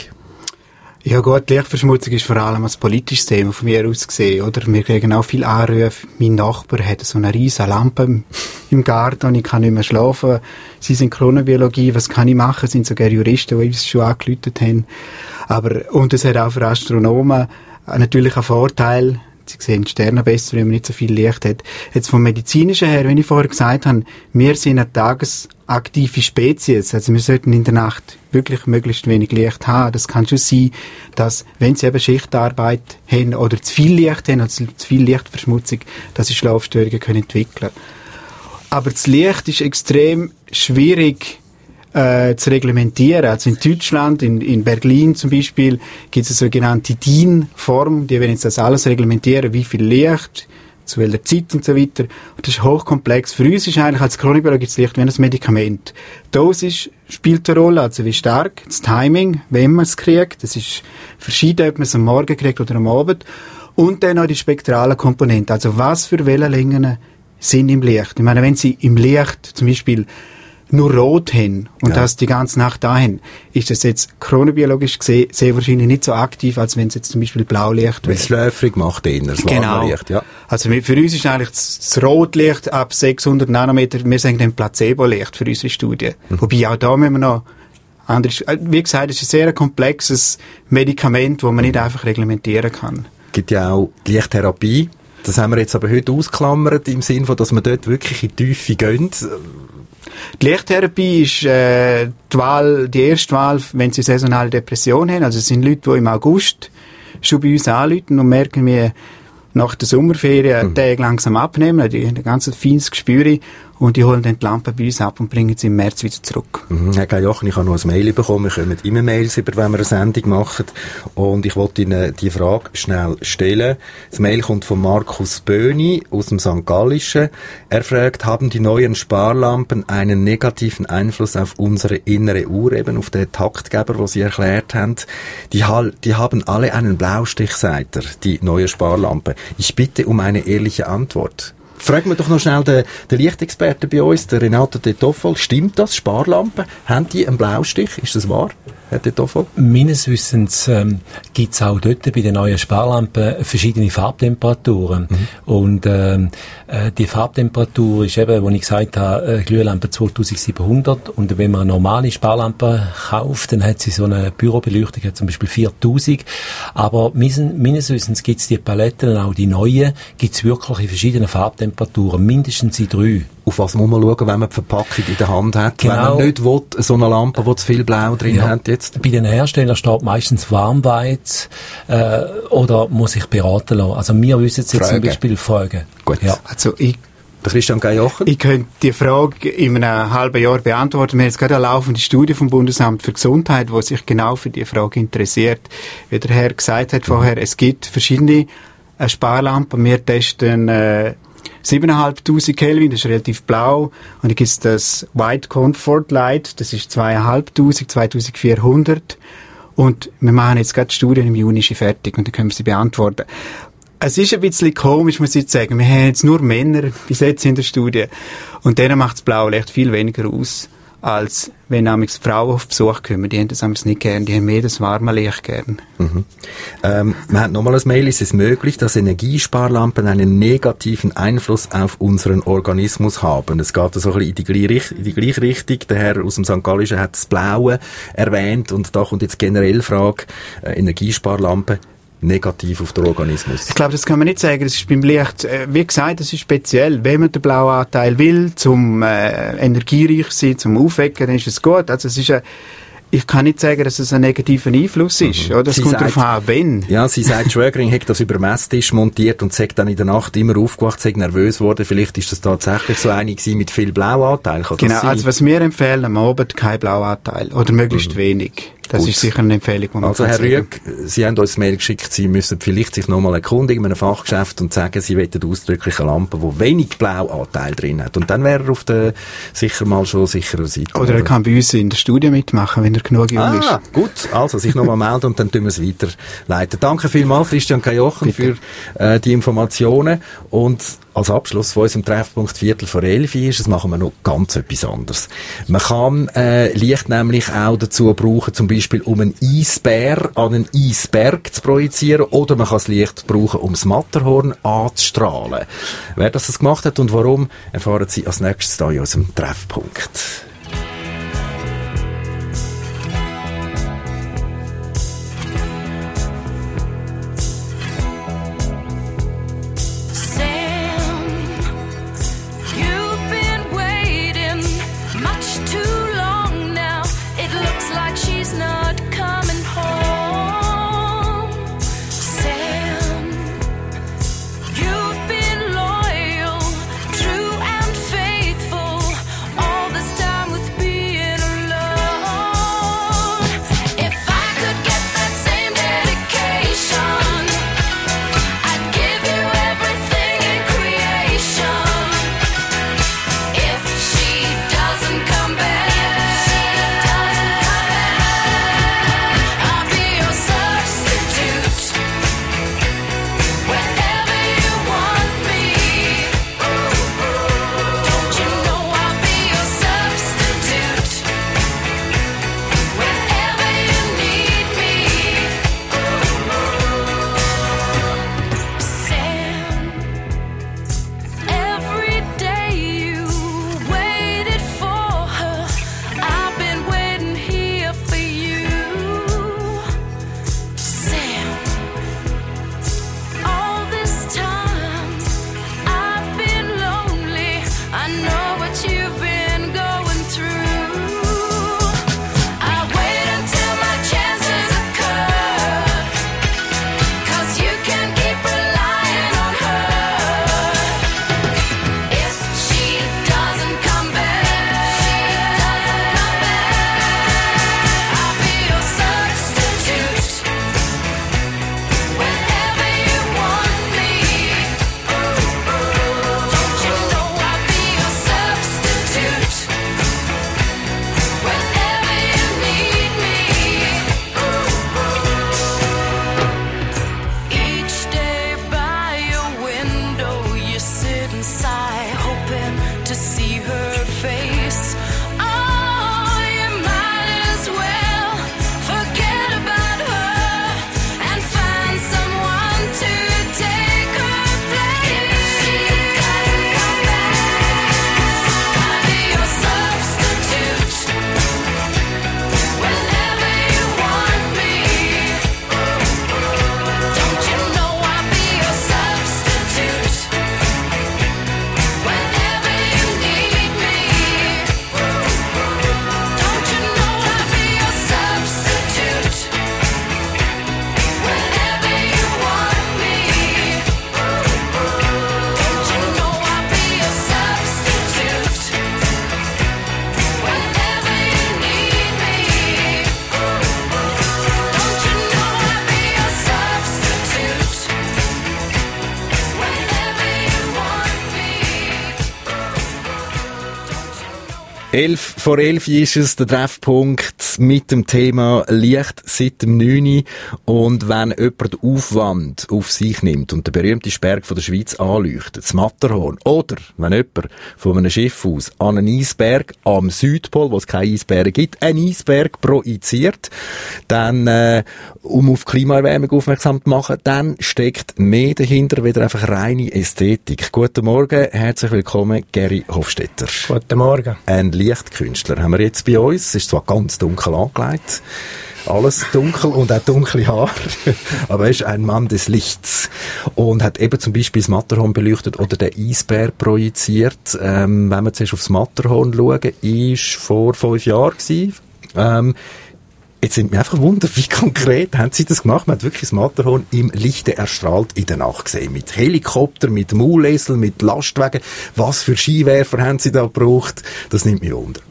Ja gut, die Lichtverschmutzung ist vor allem ein politisches Thema von mir aus gesehen, oder? Wir kriegen auch viele Anrufe. Mein Nachbar hat so eine riesige Lampe im Garten und ich kann nicht mehr schlafen. Sie sind Chronobiologie, was kann ich machen? Es sind sogar Juristen, die uns schon angeläutet haben. Aber, und es hat auch für Astronomen natürlich einen Vorteil. Sie sehen die Sterne besser, wenn man nicht so viel Licht hat. Jetzt vom Medizinischen her, wenn ich vorher gesagt habe, wir sind eine tagesaktive Spezies. Also wir sollten in der Nacht wirklich möglichst wenig Licht haben. Das kann schon sein, dass, wenn sie eben Schichtarbeit haben oder zu viel Licht haben, also zu viel Lichtverschmutzung, dass sie Schlafstörungen können entwickeln. Aber das Licht ist extrem schwierig Äh, zu reglementieren. Also in Deutschland, in, in Berlin zum Beispiel, gibt es eine sogenannte D I N-Form, die wollen jetzt das alles reglementieren, wie viel Licht, zu welcher Zeit und so weiter. Und das ist hochkomplex. Für uns ist eigentlich als Chronobiologe das Licht wie ein Medikament. Die Dosis spielt eine Rolle, also wie stark, das Timing, wenn man es kriegt, das ist verschieden, ob man es am Morgen kriegt oder am Abend. Und dann noch die spektralen Komponenten, also was für Wellenlängen sind im Licht. Ich meine, wenn Sie im Licht zum Beispiel nur rot haben und Ja. das die ganze Nacht da haben, ist das jetzt chronobiologisch gesehen sehr wahrscheinlich nicht so aktiv, als wenn es jetzt zum Beispiel Blaulicht Weil wäre. es schläfrig macht eher, das Genau. warme Licht, ja. Also wir- für uns ist eigentlich das, das Rotlicht ab sechshundert Nanometer, wir sagen dann Placebo-Licht für unsere Studie. Mhm. Wobei auch da müssen wir noch andere, äh, wie gesagt, es ist ein sehr komplexes Medikament, das man nicht einfach reglementieren kann. Es gibt ja auch die Lichttherapie. Das haben wir jetzt aber heute ausklammert, im Sinne von, dass wir dort wirklich in die Tiefe gehen. Die Lichttherapie ist äh, die Wahl, die erste Wahl, wenn sie saisonale Depression haben. Also es sind Leute, die im August schon bei uns anrufen und merken, wir nach der Sommerferien mhm. Tage langsam abnehmen, die haben ein ganz feines Gespür und die holen dann die Lampe bei uns ab und bringen sie im März wieder zurück. Mhm, Herr Jochen, ich habe noch ein Mail bekommen. Wir kommen immer Mails über, wenn wir eine Sendung machen. Und ich wollte Ihnen die Frage schnell stellen. Das Mail kommt von Markus Böhni aus dem Sankt Gallischen. Er fragt, haben die neuen Sparlampen einen negativen Einfluss auf unsere innere Uhr, eben auf den Taktgeber, den Sie erklärt haben? Die, die haben alle einen Blaustich, sagt er, die neue Sparlampe. Ich bitte um eine ehrliche Antwort. Fragen wir doch noch schnell den, den Lichtexperten bei uns, den Renato de Toffol. Stimmt das? Sparlampen? Haben die einen Blaustich? Ist das wahr, Herr de Toffol? Meines Wissens ähm, gibt es auch dort bei den neuen Sparlampen verschiedene Farbtemperaturen. Mhm. Und ähm, äh, die Farbtemperatur ist eben, wie ich gesagt habe, äh, Glühlampe zweitausendsiebenhundert. Und wenn man eine normale Sparlampe kauft, dann hat sie so eine Bürobeleuchtung, hat zum Beispiel viertausend. Aber meines Wissens gibt es die Paletten, auch die neuen, gibt es wirklich in verschiedenen Farbtemperaturen. Temperaturen, mindestens in drei. Auf was muss man schauen, wenn man die Verpackung in der Hand hat? Genau. Wenn man nicht will, so eine Lampe, die zu viel Blau drin ja. hat jetzt? Bei den Herstellern steht meistens Warmweiz äh, oder muss ich beraten lassen. Also wir wissen jetzt zum Beispiel Fragen. Gut. Ja. Also ich Christian Gajochen? Ich könnte die Frage in einem halben Jahr beantworten. Wir haben jetzt gerade eine laufende Studie vom Bundesamt für Gesundheit, die sich genau für die Frage interessiert. Wie der Herr gesagt hat vorher, es gibt verschiedene äh, Sparlampen. Wir testen äh, siebentausendfünfhundert Kelvin, das ist relativ blau. Und dann gibt es das White Comfort Light, das ist zweitausendfünfhundert, zweitausendvierhundert. Und wir machen jetzt gerade die Studien im Juni schon fertig und dann können wir sie beantworten. Es ist ein bisschen komisch, muss ich jetzt sagen. Wir haben jetzt nur Männer bis jetzt in der Studie. Und denen macht das Blaulicht viel weniger aus, als wenn nämlich Frauen auf Besuch kommen. Die haben das nicht gern, die haben mehr das warme Licht gern. Mhm. Ähm, man hat nochmal ein Mail. Ist es möglich, dass Energiesparlampen einen negativen Einfluss auf unseren Organismus haben? Es geht so ein bisschen in die gleiche, in die gleiche Richtung. Der Herr aus dem Sankt Gallischen hat das Blaue erwähnt und da kommt jetzt generell die Frage, äh, Energiesparlampen negativ auf den Organismus? Ich glaube, das kann man nicht sagen. Das ist beim Licht, äh, wie gesagt, das ist speziell. Wenn man den blauen Anteil will, zum äh, energiereich sein, zum Aufwecken, dann ist es gut. Also es ist ein Ich kann nicht sagen, dass es ein negativer Einfluss ist. Mhm. Oder? Das sie kommt sagt, darauf an, wenn. Ja, sie sagt, Schwägerin hat das über den Messtisch montiert und sagt dann in der Nacht immer aufgewacht, sei nervös geworden. Vielleicht ist das tatsächlich so eine gewesen mit viel Blauanteil. Kann genau, also was wir empfehlen, am Abend kein Blauanteil. Oder möglichst mhm. wenig. Das Gut. ist sicher eine Empfehlung, die man Also Herr sagen. Rüegg, Sie haben uns Mail geschickt, Sie müssen vielleicht sich nochmal erkundigen in einem Fachgeschäft und sagen, Sie wollen ausdrücklich eine Lampe, die wenig Blauanteil drin hat. Und dann wäre er auf der sicher mal schon sicherer Seite. Oder er kann bei uns in der Studie mitmachen, wenn er genug jung ah, ist. Ah, gut. Also sich nochmal melden und dann tun wir es weiterleiten. Danke vielmals, Christian Gajochen, für äh, die Informationen. Und als Abschluss von unserem Treffpunkt Viertel vor elf ist, das machen wir noch ganz etwas anderes. Man kann äh, Licht nämlich auch dazu brauchen, zum Beispiel um einen Eisbär an einen Eisberg zu projizieren, oder man kann das Licht brauchen, um das Matterhorn anzustrahlen. Wer das gemacht hat und warum, erfahren Sie als nächstes hier in unserem Treffpunkt. Time Elf vor elf ist es, der Treffpunkt mit dem Thema Licht seit dem neun. Und wenn jemand den Aufwand auf sich nimmt und den berühmtesten Berg von der Schweiz anleuchtet, das Matterhorn, oder wenn jemand von einem Schiff aus an einen Eisberg am Südpol, wo es keine Eisberge gibt, einen Eisberg projiziert, dann, äh, um auf Klimaerwärmung aufmerksam zu machen, dann steckt mehr dahinter, wieder einfach reine Ästhetik. Guten Morgen, herzlich willkommen, Geri Hofstetter. Guten Morgen. Ein Lichtkünstler haben wir jetzt bei uns. Es ist zwar ganz dunkel angelegt, alles dunkel und auch dunkle Haare, aber er ist ein Mann des Lichts und hat eben zum Beispiel das Matterhorn beleuchtet oder den Eisberg projiziert. Ähm, wenn wir zuerst aufs Matterhorn schauen, ist vor fünf Jahren gewesen. Ähm, Jetzt sind wir einfach wundern, wie konkret haben Sie das gemacht? Man hat wirklich das Matterhorn im Lichte erstrahlt in der Nacht gesehen. Mit Helikopter, mit Maulesel, mit Lastwagen. Was für Skiwerfer haben Sie da gebraucht? Das nimmt mich wunder.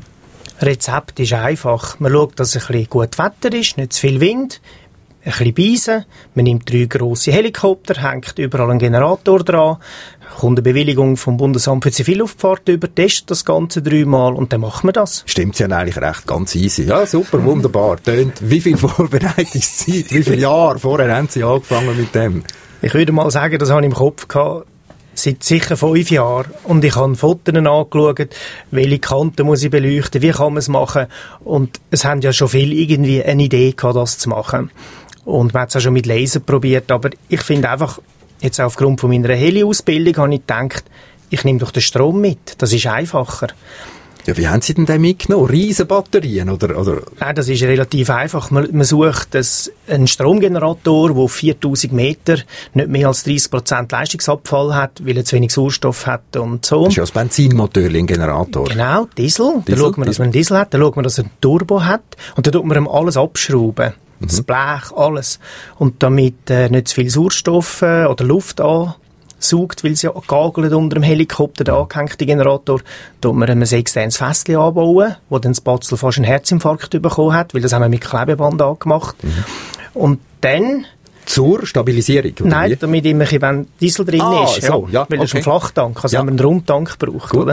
Rezept ist einfach. Man schaut, dass es ein bisschen gut Wetter ist, nicht zu viel Wind, ein bisschen Beisen. Man nimmt drei grosse Helikopter, hängt überall einen Generator dran, kommt eine Bewilligung vom Bundesamt für Zivilluftfahrt über, testet das Ganze dreimal und dann machen wir das. Stimmt ja eigentlich recht ganz easy. Ja, super, wunderbar. Tönt. Wie viel Vorbereitungszeit, wie viele Jahre vorher haben Sie angefangen mit dem? Ich würde mal sagen, das habe ich im Kopf gehabt, seit sicher fünf Jahren. Und ich habe Fotos angeschaut, welche Kanten muss ich beleuchten, wie kann man es machen. Und es haben ja schon viele irgendwie eine Idee gehabt, das zu machen. Und man hat es auch schon mit Laser probiert, aber ich finde einfach, jetzt aufgrund von meiner Heli-Ausbildung habe ich gedacht, ich nehme doch den Strom mit, das ist einfacher. Ja, wie haben Sie denn den mitgenommen? Riesen Batterien, oder? oder? Nein, das ist relativ einfach. Man, man sucht das, einen Stromgenerator, der auf viertausend Meter nicht mehr als dreißig Prozent Leistungsabfall hat, weil er zu wenig Sauerstoff hat und so. Das ist ja das Benzinmotor, ein Generator. Genau, Diesel. Diesel dann schaut man, dass man einen Diesel hat, dann schaut man, dass er einen Turbo hat und dann tut man ihm alles abschrauben. Mhm. Das Blech, alles. Und damit äh, nicht zu viel Sauerstoff äh, oder Luft ansaugt, weil es ja gagelt unter dem Helikopter, der angehängte Generator, tut man ein externes Fässchen anbauen, wo dann das Batzel fast einen Herzinfarkt bekommen hat, weil das haben wir mit Klebeband angemacht. Mhm. Und dann... Zur Stabilisierung? Oder Nein, wie? damit immer ein bisschen Diesel drin ah, ist. So, ja, weil das okay. ist ein Flachtank, also ja. haben wir einen Rundtank gebraucht. Oder?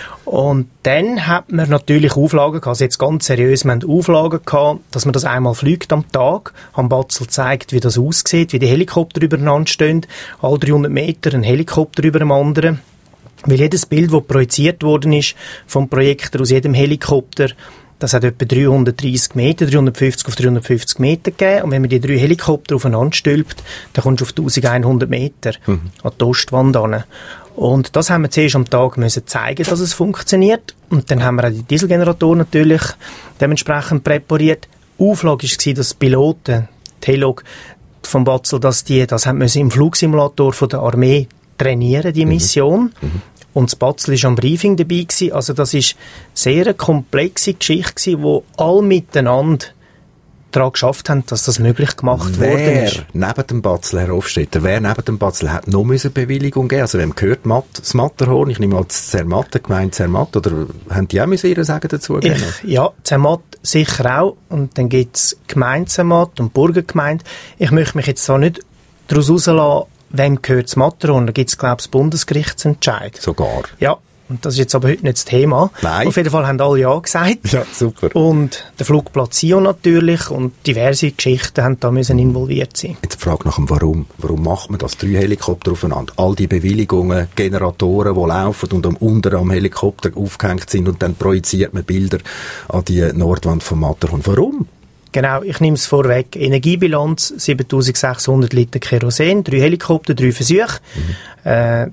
Und dann hat man natürlich Auflagen gehabt, also jetzt ganz seriös, wir haben Auflagen gehabt, dass man das einmal fliegt am Tag, am Batzel zeigt, wie das aussieht, wie die Helikopter übereinander stehen, alle dreihundert Meter ein Helikopter über dem anderen. Weil jedes Bild, das projiziert worden ist, vom Projektor aus jedem Helikopter, das hat etwa dreihundertdreissig Meter, dreihundertfünfzig auf dreihundertfünfzig Meter gegeben. Und wenn man die drei Helikopter aufeinander stülpt, dann kommst du auf eintausendeinhundert Meter mhm. an die Ostwand hin. Und das haben wir zuerst am Tag müssen zeigen, dass es funktioniert. Und dann haben wir auch die Dieselgeneratoren natürlich dementsprechend präpariert. Auflage war, dass die Piloten, die Helog vom Batzel, dass die das haben müssen im Flugsimulator von der Armee trainieren, die Mission. Mhm. Mhm. Und das Batzel war am Briefing dabei gewesen. Also das war sehr eine komplexe Geschichte gewesen, wo alle miteinander daran geschafft haben, dass das möglich gemacht wer worden ist. Neben dem Batzel, Herr Hofstetter, wer neben dem Batzel hat noch eine Bewilligung geben? Also wem gehört Matt, das Matterhorn? Ich nehme an, das Zermatt, die Gemeinde Zermatt, oder haben die auch müssen ihre Sagen dazu geben? Ich, ja, Zermatt sicher auch. Und dann gibt es Gemeinde Zermatt und Burgergemeinde. Ich möchte mich jetzt zwar nicht daraus rauslassen, wem gehört das Matterhorn? Da gibt es, glaube ich, das Bundesgerichtsentscheid. Sogar? Ja, und das ist jetzt aber heute nicht das Thema. Nein. Auf jeden Fall haben alle Ja gesagt. Ja, super. Und der Flugplatz Sion natürlich und diverse Geschichten haben da müssen involviert sein. Jetzt die Frage nach dem Warum. Warum macht man das? Drei Helikopter aufeinander, all die Bewilligungen, Generatoren, die laufen und am unten am Helikopter aufgehängt sind und dann projiziert man Bilder an die Nordwand vom Matterhorn. Warum? Genau, ich nehme es vorweg. Energiebilanz, siebentausendsechshundert Liter Kerosin, drei Helikopter, drei Versuche, mhm. äh,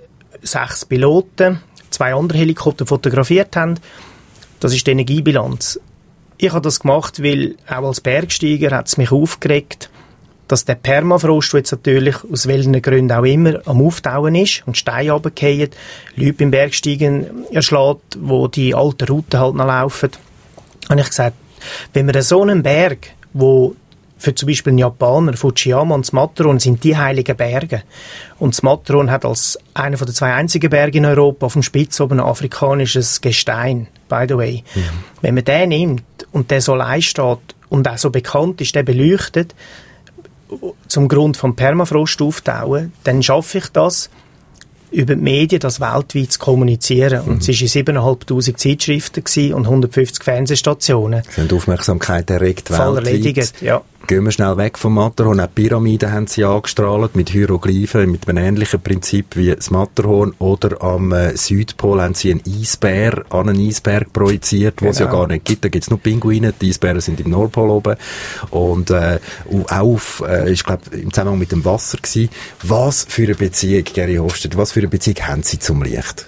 sechs Piloten, zwei andere Helikopter fotografiert haben. Das ist die Energiebilanz. Ich habe das gemacht, weil auch als Bergsteiger hat es mich aufgeregt, dass der Permafrost, der jetzt natürlich aus welchen Gründen auch immer am Auftauen ist und Steine runterfallen, Leute beim Bergsteigen erschlägt, wo die alten Routen halt noch laufen. habe ich gesagt, wenn wir so einen Berg, wo für zum Beispiel einen Japaner, Fujiyama und das Matterhorn sind die heiligen Berge. Und das Matterhorn hat als einer der zwei einzigen Berge in Europa auf dem Spitz oben ein afrikanisches Gestein, by the way. Mhm. Wenn man den nimmt und der so allein steht und auch so bekannt ist, der beleuchtet, zum Grund vom Permafrost auftauen, dann schaffe ich das, über die Medien das weltweit zu kommunizieren. Und Mhm. es war in siebentausendfünfhundert Zeitschriften gewesen und hundertfünfzig Fernsehstationen. Sie haben die Aufmerksamkeit erregt Voll weltweit. erledigt, ja. Gehen wir schnell weg vom Matterhorn. Auch die Pyramiden haben sie angestrahlt mit Hieroglyphen, mit einem ähnlichen Prinzip wie das Matterhorn. Oder am äh, Südpol haben sie einen Eisbär an einen Eisberg projiziert, den es ja Genau. gar nicht gibt. Da gibt es nur Pinguine, die Eisbären sind im Nordpol oben. Und äh, auch auf, äh, ich glaube, im Zusammenhang mit dem Wasser gewesen. Was für eine Beziehung, Geri Hofstedt, was für eine Beziehung haben Sie zum Licht?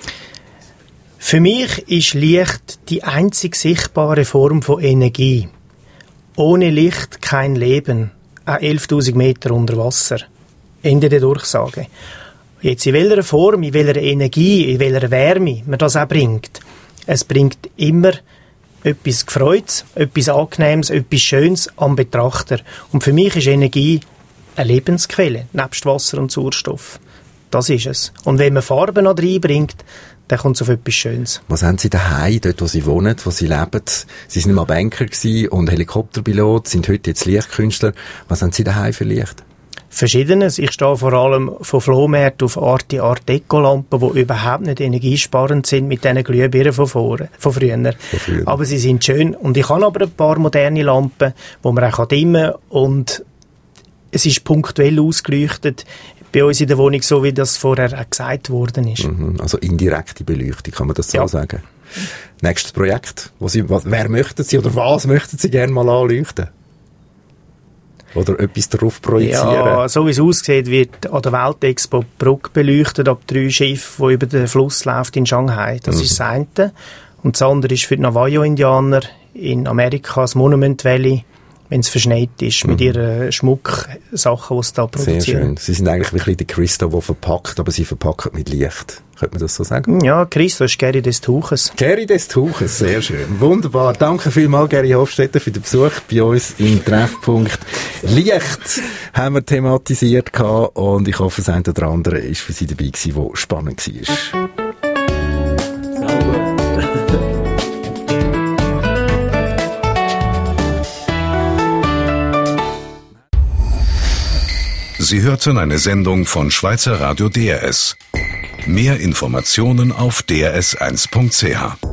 Für mich ist Licht die einzig sichtbare Form von Energie. Ohne Licht kein Leben. Auch elftausend Meter unter Wasser. Ende der Durchsage. Jetzt in welcher Form, in welcher Energie, in welcher Wärme man das auch bringt. Es bringt immer etwas Gefreutes, etwas Angenehmes, etwas Schönes am Betrachter. Und für mich ist Energie eine Lebensquelle, nebst Wasser und Sauerstoff. Das ist es. Und wenn man Farben noch reinbringt, dann kommt es auf etwas Schönes. Was haben Sie daheim, dort wo Sie wohnen, wo Sie leben? Sie sind mal Banker gewesen und Helikopterpilot, sind heute jetzt Lichtkünstler. Was haben Sie daheim für Licht? Verschiedenes. Ich stehe vor allem von Flohmärkten auf Art Art Deco-Lampen, die überhaupt nicht energiesparend sind mit diesen Glühbirnen von, vorne, von früher. Von früher. Aber sie sind schön. Und ich habe aber ein paar moderne Lampen, die man auch dimmen kann. Und es ist punktuell ausgeleuchtet bei uns in der Wohnung, so wie das vorher auch gesagt worden ist. Mhm, also indirekte Beleuchtung, kann man das so Ja. sagen? Nächstes Projekt, wo Sie, was, wer möchten Sie oder was möchten Sie gerne mal anleuchten? Oder etwas darauf projizieren? Ja, so wie es aussieht, wird an der Weltexpo die Brücke beleuchtet ab drei Schiffen, die über den Fluss läuft in Shanghai. Das Mhm. ist das eine. Und das andere ist für die Navajo-Indianer in Amerika, das Monument Valley, wenn es verschneit ist, mit Mhm. ihren Schmucksachen, die sie da Sehr produzieren. schön. Sie sind eigentlich wirklich der Christo, der verpackt, aber Sie verpacken mit Licht. Könnte man das so sagen? Ja, Christo ist Geri des Tuches. Geri des Tuches, sehr schön. Wunderbar. Danke vielmals, Geri Hofstetter, für den Besuch bei uns im Treffpunkt. Licht haben wir thematisiert gehabt und ich hoffe, das eine oder andere ist für Sie dabei gewesen, wo spannend war. Sie hörten eine Sendung von Schweizer Radio D R S. Mehr Informationen auf d r s eins punkt c h.